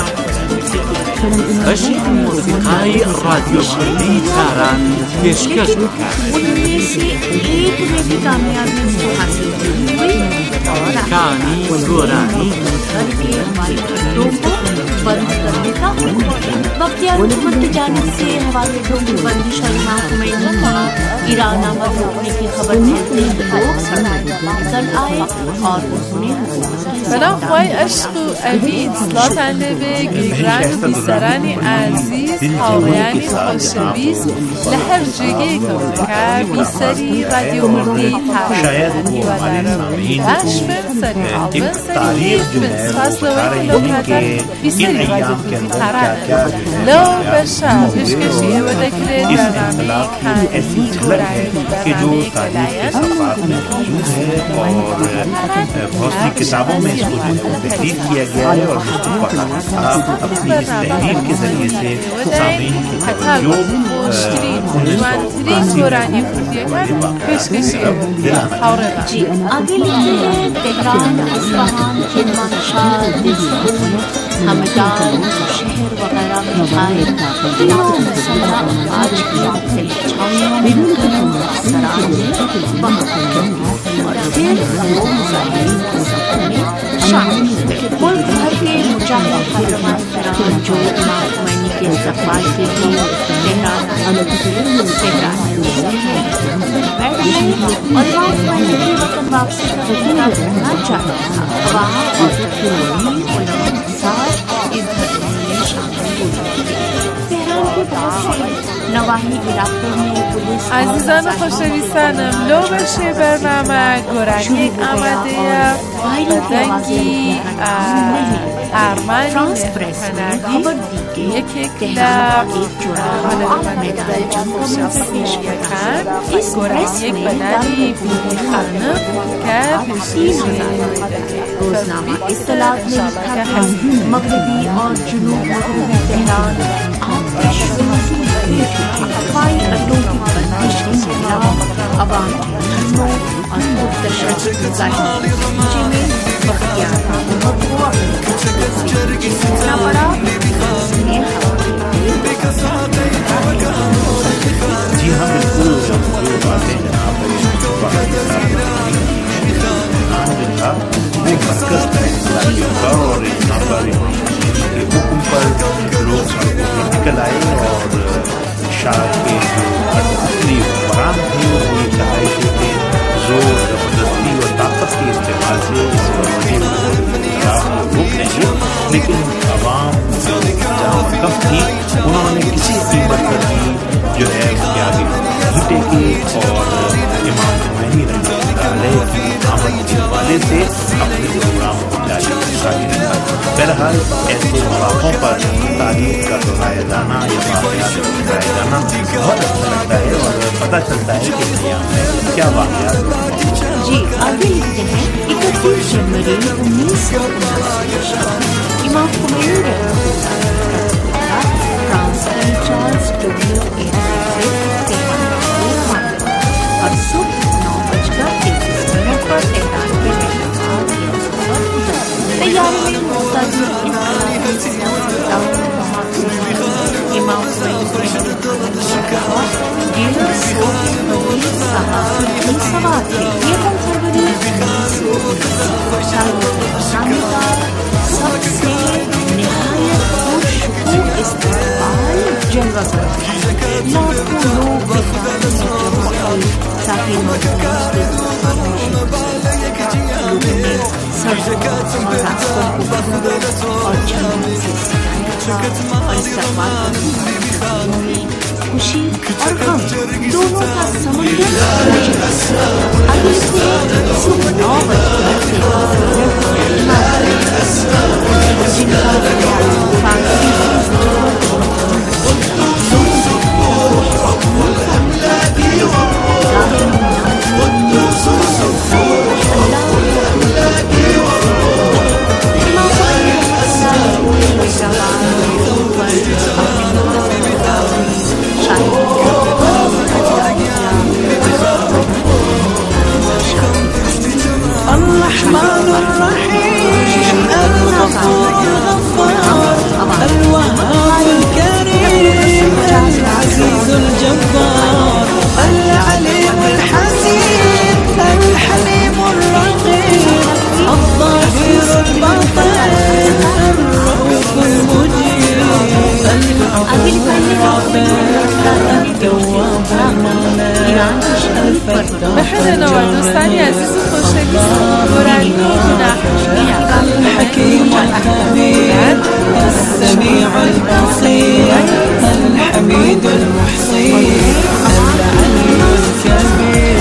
نشید موسیقی رادیو شهید تهران پیشکش می‌کند. ان میں سے ایک میں بھی کامیابی اس کو حاصل ہوئی اور کانی گورانی گھر کے ہمارے گھروں کو بند کرنے کا حکم دیا. بختیار حکومت کی جانب سے ہمارے گھروں کی بندش اور امام خمینی کو ایران آمد روکنے کی خبر ملتے ہی لوگ سڑکوں پر نکل آئے اور انہوں نے بناخوای عشق و امید سلاطنده به گیگران و بیسرانی عزیز حاویانی خوشویست لهر جگه که بیسری رادیو مردی تحرانی و درمی هشمن سری حافظ سری من سازدوی لوکتر بیسری رادیو مردی تحرانی لو بشا پیشکشی و دکره درنامی کانی گرانی درنامی کلاین بہت سی کتابوں میں اس کو تحریر کیا گیا ہے اور مصطفیٰ ہادی صاحب اپنی اس تحریر کے ذریعے سے سامعین کی توجہ جی آگے لکھتے ہیں تہران اصفہان کرمانشاه ہمدان شہر وغیرہ میں قائم تمام مسلح آج کی مختلف چھاؤں میں مقیم افسران نے وہاں اور پھر دو مظاہرین کے سفر میں شامل ہوئے. ملک بھر کے مجاہد قہرمان کرام جو امام خمینی کے استقبال کے لیے تہران تہران بیٹھ گئے اور امام خمینی کی وطن واپسی کا فیصلہ کرنا چاہتا تھا. وہاں اور تقریباً علماء کے ساتھ اس گھٹنے میں شامل ہو گئے. تہران کے بہت سے نواحی علاقوں میں پولیس عزیزان خوشویستانم لو بشه برنامه گرانی آمده بدنگی ارمانی مهمنگی یک کلاب مدد جمعه پیش بکن گرانی یک بدنی بیدی خانم که پیشکشی روزنامه اطلاعات میں لکھا تھا مغربی اور جنوب مغربی تہران افواہی اڈوں کی بندش کے خلاف عوام کے دھرنوں اور متشدد مظاہروں کے نتیجے میں بختیار حکومت کو اپنے گھر سے چھوڑنا پڑا. جی ہاں بالکل جو باتیں جناب وہ مرکز کا انتظامیہ کا اور یہاں پر حکم پر لوگ سڑکوں پر نکل آئے اور تھی انہوں نے کسی قیمت پر بھی جو ہے اس کے آگے نہیں ٹیکی اور امام خمینی رحمۃ اللہ علیہ کی آمد کے حوالے سے اپنے پروگرام کو جاری رکھا. بہرحال ایسے مواقعوں پر تاریخ کا دہرایا جانا یا واقعات کا دہرایا جانا بہت اچھا لگتا ہے اور پتہ چلتا ہے کہ دنیا میں کیا واقعات. جی آگے لکھتے ہیں اکتیس جنوری انیس سو اناسی امام خمینی رحمۃ اللہ فرانس کی چارلس ڈوبلو ایئرپورٹ سے تہران اور صبح نو بج کر تینتیس منٹ پر تہران کے انتخاب تیاری میں مستقل انقلابی سیاسی امام خمینی ڈیڑھ سو بڑی صحافتی سوار تھے. یہ فروری انیس سو اناسی کا سب سے نہایت پرشکوہ استقبال جنرل لاکھوں لوگ ساحل مدرس کے لوگوں نے سڑکوں اور راستوں کو بندوں اور جھنڈوں سے سجایا تھا اور استقبال کرنے میں خوشی اور غم دونوں کا سمندر اگلے سے صبح نو بجے جن کا فارسی الرحمن الرحيم الغفور الغفار الوهاب الكريم العزيز الجبار العليم الحكيم الحليم الرقيب الظاهر الباطن الرؤوف المجيب بحضرنا دوستانی عزیز و خوشنویس مرنی نحویه الحكيم الخبير السميع البصير الحميد المحصي العلي الكبير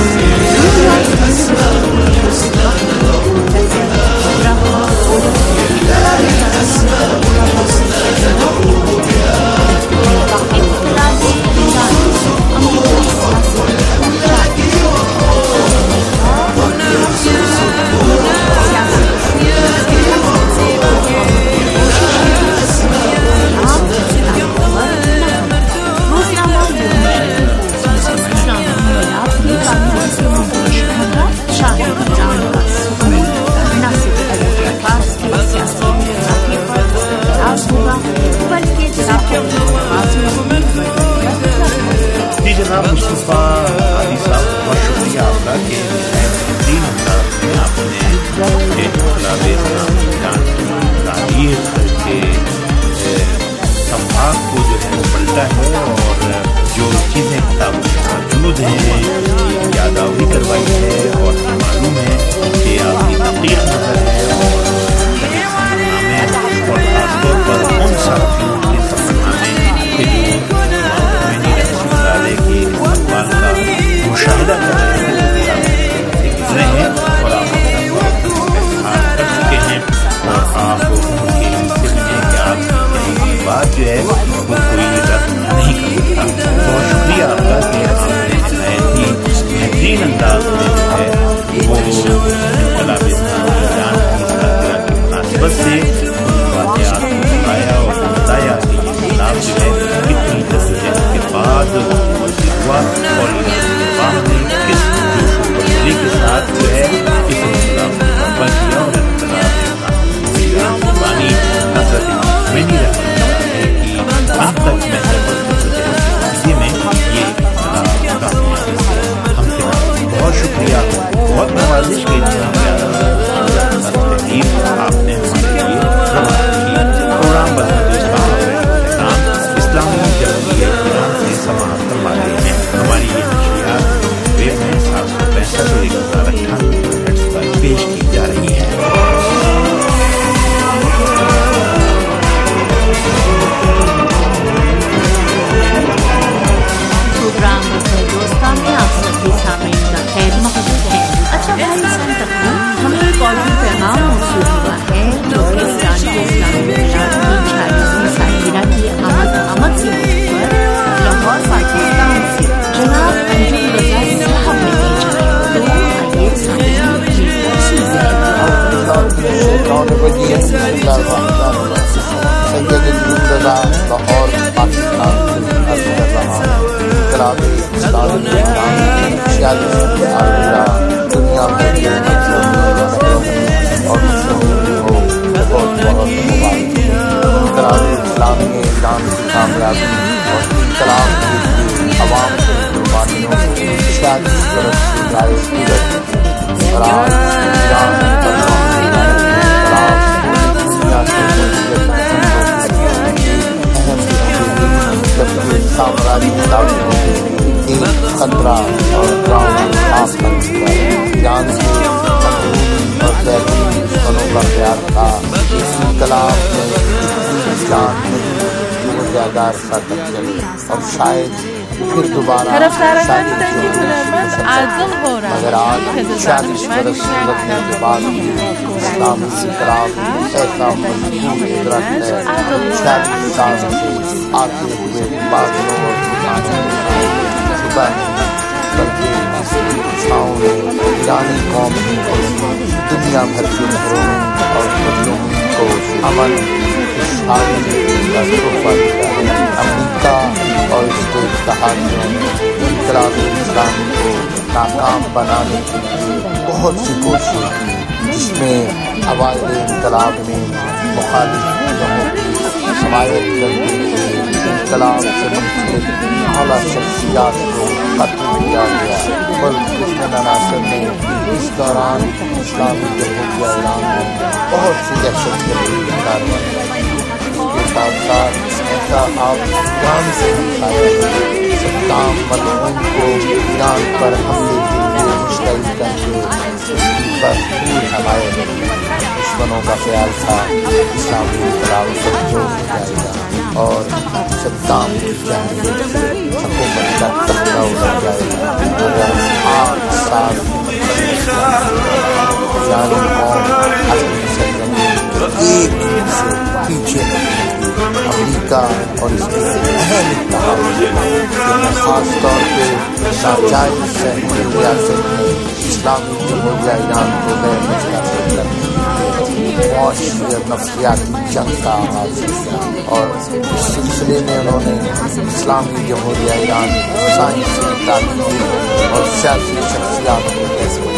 جناب مصطفیٰ علی صاحب بہت شکریہ آپ کا کہ دین انداز میں آپ نے انقلاب اسلامی تاریخ کے صفحات کو جو ہے پلٹا ہے اور جو چیزیں کتابوں میں موجود ہیں یادآوری کروائی ہے اور معلوم ہے کہ آپ کی تحقیق نظر ہے اور اور خاص طور پر ان صحافیوں کے سفرنامے کے جو کی استقبال کا مشاہدہ کر رہے ہیں گزرے ہیں اور آپ کر چکے ہیں اور آپ ان کے حصے میں ہیں کہ آپ کی بات جو ہے وہ کوئی رد نہیں کر سکتا. بہت شکریہ آپ کا کہ آپ نے بہت ہی بہترین انداز میں جو ہے وہ انقلاب اسلامی جان کی مناسبت سے ان واقعات کو بتایا اور بتایا کہ یہ انقلاب جو ہے کتنی جدوجہد کے بعد ہوا اور عوام نے کس جوش و بجلی کے ساتھ جو ہے اس انقلاب کو برپا کیا اور انقلاب قربانی حضرت خمینی رحمۃ اللہ علیہ کی عرصہ لاہور پاکستان سے عرض کر رہا ہوں انقلاب اسلامی چھیالیس سال دنیا میں اور بہت بہت مبارک انقلاب اسلامی ایران کی کامیابی اور انقلاب کی عوام کی قربانیوں سے چھیالیس برس کی جائز گزر اور آج ایران سامراجی طاقتوں کے ایک خطرہ اور گراؤنڈ صاف کر چکا ہے ایران کے مقبول اور ذہنی دشمنوں کا خیال تھا اس انقلاب میں اتنی جان نہیں جو زیادہ عرصہ تک چلے اور شاید پھر دوبارہ مگر آج چالیس برس گزرنے کے بعد بھی اسلامی انقلاب ایسا مضبوط قدرت ہے چالیس سال سے آتے ہوئے بادلوں اور طوفانوں میں چھپا ہے بلکہ اس کی چھاؤں نے ایرانی قوم کی دنیا بھر کے محرومین اور مظلومین کو امن خوشحالی کا تحفہ دیا ہے امریکہ اور اس کے اتحادیوں نے انقلاب اسلامی کو ناکام بنانے کے لیے بہت سی کوششیں کی جس میں اوائل انقلاب میں مخالف لوگوں کی حمایت کرنے کے لیے انقلاب سے منسلک اعلیٰ شخصیات کو قتل کیا گیا بلکہ دشمن عناصر نے اس دوران اسلامی جمہوریہ ایران میں بہت سی دہشت گردی کارروائی اس کے ساتھ ساتھ ایسا آپ ایران سے دکھایا صدام ملعون کو ایران پر حملے کے لیے مشتعل کر کے اس کی بھرپور حمایت کی دشمنوں کا خیال تھا اسلامی انقلاب کمزور ہو جائے گا اور صدام کی جمہوریت سے حکومت کا تختہ اتر جائے گا مگر آٹھ سال یعنی قوم اپنی سرزمین ایک دن سے پیچھے امریکہ اور اس کے اہم اتحاد خاص طور پہ ناجائز سینٹرل ریاست میں اسلامی جمہوریہ ایران کو غیر مستقل کرنے معاشی اور نفسیاتی جنگ کا آغاز کیا اور اس سلسلے میں انہوں نے اسلامی جمہوریہ ایران سائنسی تعلیمی اور سیاسی شخصیات کو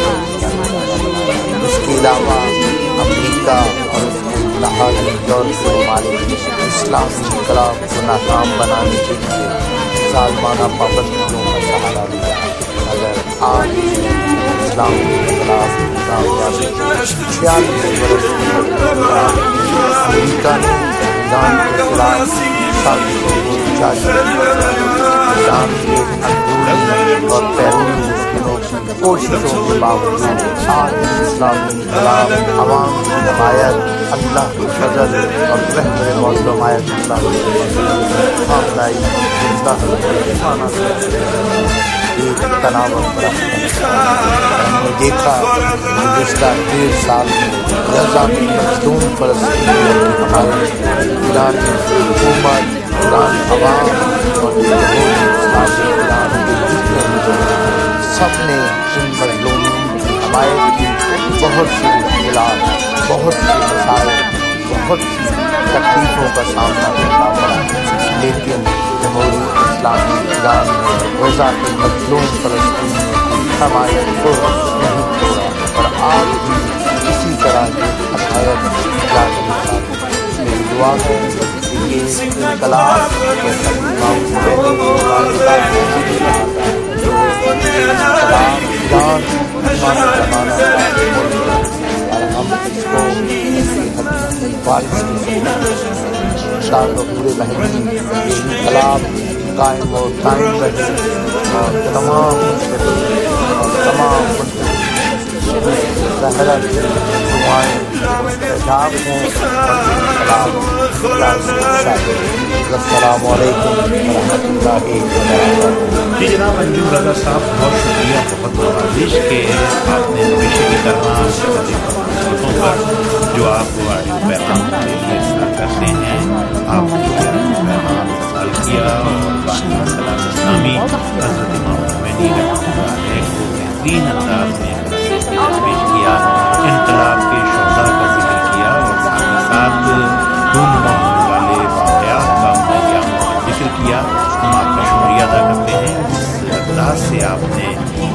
اس کے علاوہ امریکہ اور اس کے اتحادی یورپی ممالک اسلامی انقلاب کو ناکام بنانے کے لیے ظالمانہ پابندیوں کا سہارا لیا اگر آج اسلامی انقلاب کی کامیابی چھیالیس برس امریکہ نے ایران کے خلاف سازشوں کو جاری ایران کے اندرونی اور بیرونی دشمنوں کی کوششوں کے باوجود آج اسلامی انقلاب عوام کی حمایت اللہ کے فضل اور رحم معظم آیت اللہ معاملائی ایک تناوب رکھتا ہے ہم نے دیکھا گزشتہ ڈیڑھ سال میں غزہ میں مظلوم فلسطینیوں کی حمایت ایرانی حکومت ایران عوام اور جمہوری اسلامی ایران کے جتنے بھی سب نے ان مظلومین کی حمایت کی بہت سی مشکلات بہت سی مسائل بہت سی تکلیفوں کا سامنا کرنا پڑا لیکن جمہوری اسلامی ایران نے غزہ کے مظلوم فلسطینیوں کی حمایت کو نہیں چھوڑا اور آج بھی اسی طرح کی حمایت جاری رکھا میری دعا ہے کہ یہ انقلاب کے خلیفاؤں سے انقلاب ایران ہمارا زمانہ اور ہم اس کو بارش کی شاید پورے مہینے یہ انقلاب قائم اور قائم رہے اور تمام اور تمام زہرت دعائیں احتجاج ہوں اور انقلاب السلام علیکم ورحمۃ اللہ وبرکاتہ. جی جناب انجم رضا صاحب بہت شکریہ بہت نوازش کے آپ نے ہمیشہ کی طرح باتوں پر جو آپ آڈیو پیغام کے لیے اصلاح کرتے ہیں آپ پیغام اصال کیا اور بانی سلام اسلامی حضرت امام خمینی رحمۃ اللہ علیہ کو بہترین انداز میں پیش کیا انقلاب کے شہداء کا ذکر کیا اور ساتھ ساتھ رونما ہونے والے واقعات کا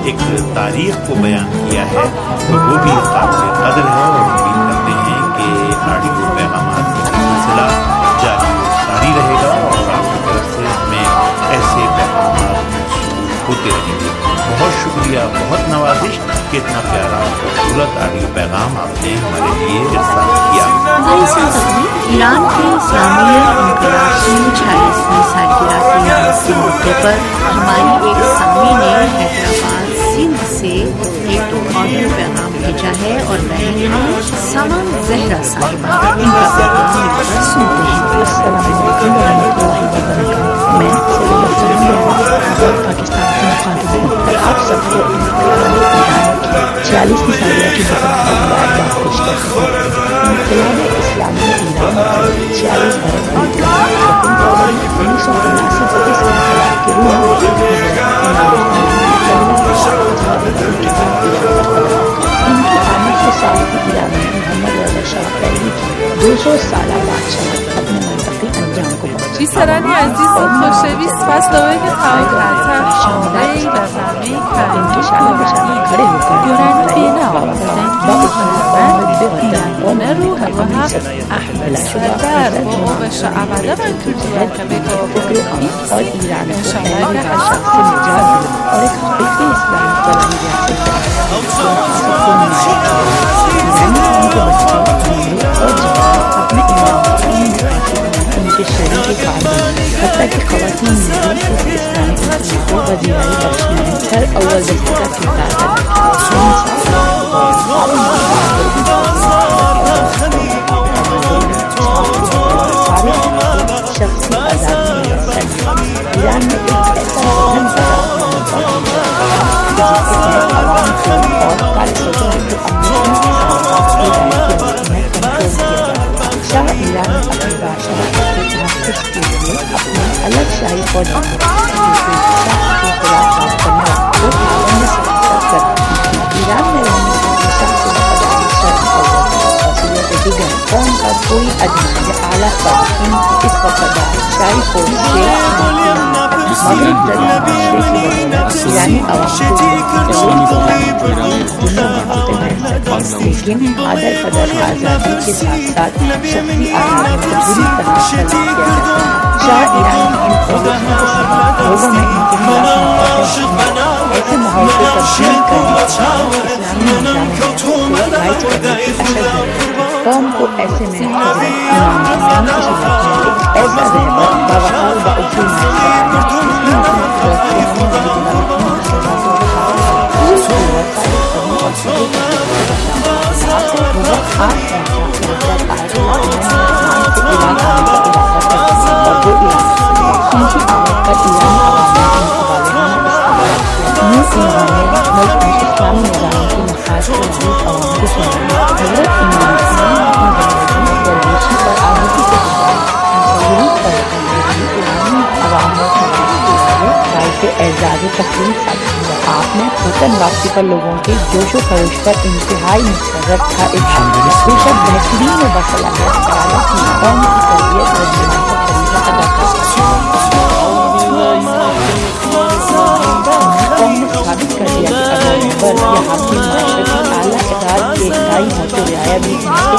ایک تاریخ کو بیان کیا ہے تو وہ بھی قابل قدر ہے، اور امید کرتے ہیں کہ آڈیو پیغامات کا سلسلہ جاری و ساری رہے گا اور آپ کی طرف سے ہمیں ایسے پیغامات موصول ہوتے رہیں گے۔ بہت شکریہ، بہت نوازش کہ اتنا پیارا خوبصورت آڈیو پیغام آپ نے ہمارے لیے ارسال کیا۔ ایران کے اسلامی انقلاب کی چھیاسویں سالگرہ کے یاد کے موقع پر ہماری ایک سامع نے حیدرآباد سندھ سے ایک آڈیو پیغام بھیجا ہے اور میں سمن زہرا صاحبہ ان کا پیغام سنتے ہیں۔ السلام علیکم ورحمۃ اللہ وبرکاتہ۔ میں پاکستان کے مخاطبین اور آپ سب کو چھیالیسویں سالگرہ کی مبارکباد پیش کرتے ہیں۔ انقلاب اسلامی ایران چھیالیس برس انیس سو اناسی کو اس انقلاب کے روح ان کی آمد کے ساتھ ایران میں محمد رضا شاہ پہلوی کی دو سو سالہ بادشاہت اپنے منطقی انجام کو پہنچی۔ بیسرانی عزیز خوشوی سپاس داره که تاکتا شامل برنامه انتشار بشن کھڑے ہو کر یورانی بینا آوردن که ایران رو هروها احمد سردار و بشه عباده من کردن که بگو فکر آن اور ایران کو پہلی بادشاہ سے نجات دے اور ایک حقیقی اسلام فلاحی ریاست بنا۔ ایرانی قوم کے بچوں اور جوان اپنے ایمان ان کے شریک قائم حتیٰ کہ خواتین نے بھی اس اسلامی انقلاب کو وزیرائی بخشنے میں ہر اول دستے کا کردار ادا کیا۔ شخصی آزادی میسر ایران میں ایک ایسا اہم قرار جس کے تحت عوام کو اور کارسازوں کو اپنے کی رائے کے وقت میں کنٹرول کیا جائے۔ شاہ ایران اپنی بادشاہت کے تحفظ کے لیے اپنے الگ شاہی فوج کو خلاف بات کرنا کو پابند سیاست کر ایران میں رہنے سے ہمیشہ سے خدای شرعی قوت وصیت دیگر قوم کا کوئی ادنی یا اعلیٰ پد ان کی اس وفادار شاہی فوج سے مغرب دریا معاشرے کی بدولت ایرانی عوام کو دنوں میں ہوتے رہ سکتے، لیکن آدر قدر آزادی کے ساتھ ساتھ شخصی آزادی کو بری طرح خراب کیا جاتا ہے۔ شاہ ایران کی ان قوتوں کے ساتھ لوگوں میں ان کے خلاف ایسے ماحول کو تبدیل کرنے اسلامی نظام کو رائج کرنے کی اشد قوم کو ایسے میں حضرت امام حسین کی صورت میں ایک ایسا رہبر باوقار بااصول میں بنایا جس نے اپنے قوت کو ہونے والی اعزاز تقریب ساتھ آپ نے وطن واپسی پر لوگوں کے جوش و خروش پر انتہائی مسرت کا اظہار بے شک بہترین و باصلاحیت تعالیٰ کی قوم کی تربیت اور جماعت کا فریضہ ادا کرتا ہے۔ قوم نے ثابت کر دیا کہ اگر پر یا حاکم معاشرتی اعلیٰ ادار کے ادائی ہو تو رعایا بھی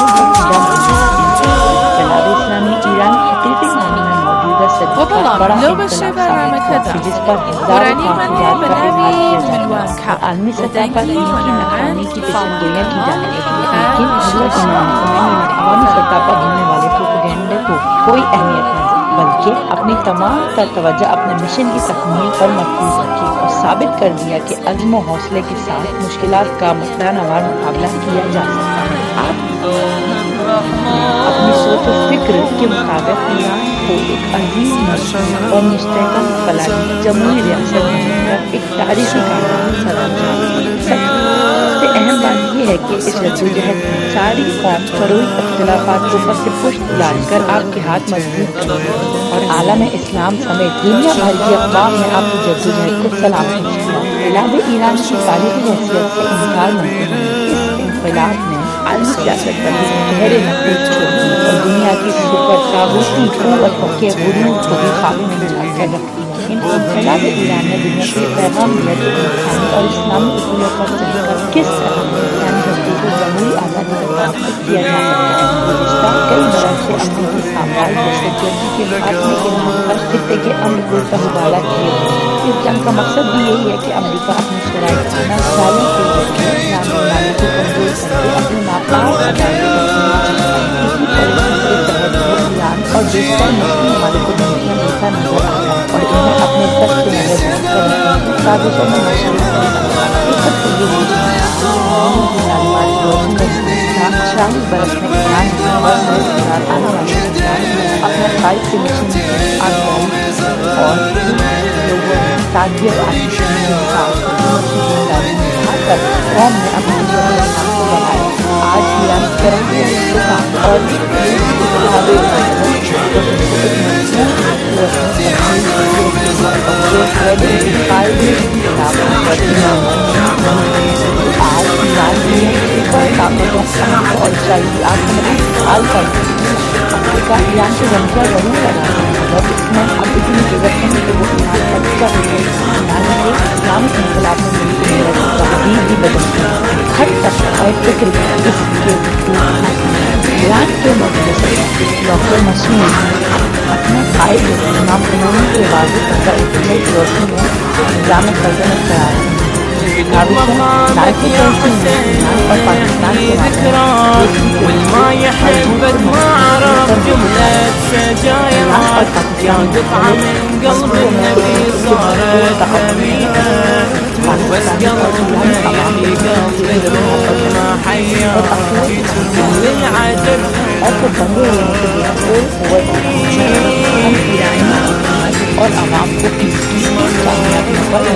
انقلاب اسلامی ایران حقیقی معنی میں موجودہ صدی کا بڑا انقلاب ثابت ہوا جس پر ہزاروں تحفظات کا اظہار کیا جاتا ہے۔ عالمی سطح پر ان کی ناکامی کی پیشنگوئیاں کی جانے لگی لیکن حضرت امام خمینی نے عوامی سطح پر ہونے والے پروپیگنڈے کو کوئی اہمیت نہ دی بلکہ اپنی تمام تر توجہ اپنے مشن کی تکمیل پر مرکوز رکھی اور ثابت کر دیا کہ عزم و حوصلے کے ساتھ مشکلات کا مقدار مقابلہ کیا جا سکتا ہے۔ آپ اپنی سوچ و فکر کے مطابق ایران کو ایک عظیم مضبوط اور مستحکم فلاحی جمہوری ریاست بننے کا ایک تاریخی کارنامہ سر انجام سب سے اہم بات یہ ہے کہ اس جدوجہد ساری قوم فروئی اختلافات کو پس پشت ڈال کر آپ کے ہاتھ مضبوط کرے اور عالم اسلام سمیت دنیا بھر کی اقوام میں آپ کی جدوجہد کو سلام پیش کیا۔ انقلاب ایران کی تاریخی حیثیت سے انکار ممکن ہے۔ اس انقلاب نے عالمی سیاست پر گہرے نقوش چھوڑ دی اور دنیا کی سپر طاغوتی قوتوں کے غرور کو بھی قابو میں جا کر رکھ دیا۔ انقلاب ایران نے دنیا کو پیغام دیا کہ انسانی اور اسلامی اصولوں پر چل کر کس طرح انسانی ہستی کو جمہوری آزادی کا تحفظ کیا جا سکتا ہے۔ گزشتہ کئی برس سے امریکی سامراج جیسے جنگی کے خاتمے کے نام پر خطے کے امن کو سنبھالا کیے گئے۔ اس جنگ کا مقصد بھی یہی ہے کہ امریکہ اپنی شرائط خانہ سالوں کے ذریعے اسلامی ممالک کو کمزور کر کے اپنے ناپاک اسی پالیسی کے تحت ایران اور بیشتر مسلم ممالک کو دھمکیاں دیتا نظر آتا ہے اور انہیں اپنے تک سے نظر بند کرنے کی سازشوں میں مشغول کرتا ہے۔ اس وقت یہ شاہی برس میں ایران اور ملک آنے والے اپنے خواہش کے مشن آزمائی اور لوگوں میں سادگی اور آتش کے ساتھ حکومت کی ذمہ داری نبھا کر قوم نے اپنے جوڑوں اور نام کو بڑھایا۔ آج ایران ترقی کے کام اور آج ایران اور شاہی آزمائی کر افریقہ ایران سے دھمکیاں ضرور لگا مگر اس میں اب اتنی ضرورت نہیں کہ وہ ایران کا رشتہ ہو گئے۔ اسلامک انقلاب میں ملتی تحریر بھی بدل گئی، ہر تک اور فکر بھی اس کے ایران کے مدرسے ڈاکٹر مسعود اپنے قائد امام خمینی کے واضح کردہ اطلاع کی روشنی میں نظام سلطنت قرار دیا۔ والما يحبك ما عرف جملة سجايرات يا قطعة من قلب النبي صارت أمينة بس قلبنا يعني قلب ما حياك كل العجب اور عوام کو ہمارے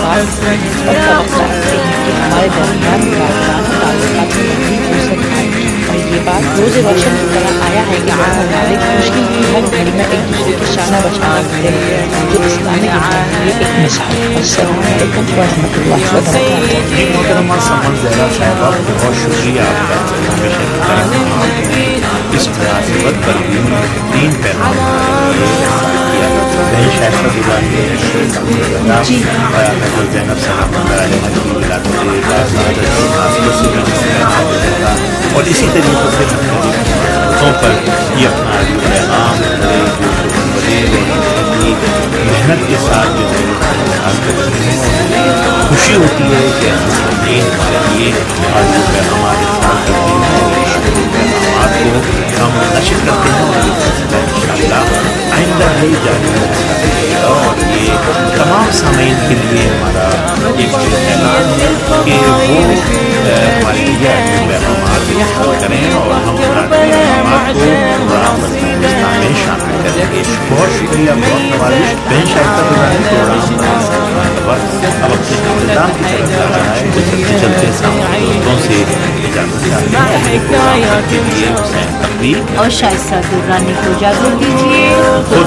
درمیان تعلقات میں ہو سکتا ہے اور یہ بات روز روشن کی طرح آیا ہے کہ ہم ہمارے مشکل کی ہر گھڑی میں ایک دوسرے کے شانہ بشانہ کھڑے ہیں جو اسلامی انسان کے لیے ایک مثال ہے۔ السلام علیکم ورحمۃ اللہ وبرکاتہ۔ محترمہ سمن زہرا صاحبہ بہت شکریہ آپ کا ہمیشہ اس مناسبت پر تین پیغام بہن شائستہ دورانی حضرت زینب صاحب اور اسی طریقے سے مختلف پر یہ اپنا پیغام اپنی محنت کے ساتھ جو ہے خوشی ہوتی ہے کہ چاہیے آج ہمارے ساتھ پیغامات کو ہم نشر کرتے ہیں اور یہ سلسلہ انشاءاللہ آئندہ بھی جاری رہے گا اور یہ تمام سامعین کے لیے ہمارا ایک اعلان ہے کہ وہ ہمارے لیے پیغامات کریں اور ہم پیغامات کو پروگرام میں شامل کریں گے۔ بہت شکریہ، بہت نوازش۔ بہن شائستہ دورانی پروگرام اب اپنے انتظام کی طرف جا رہا ہے، چلتے چلتے سامنے دوستوں سے اجازت چاہتے ہیں کے لیے حسین تقریب اور شائستہ دورانی کو اجازت دیجیے۔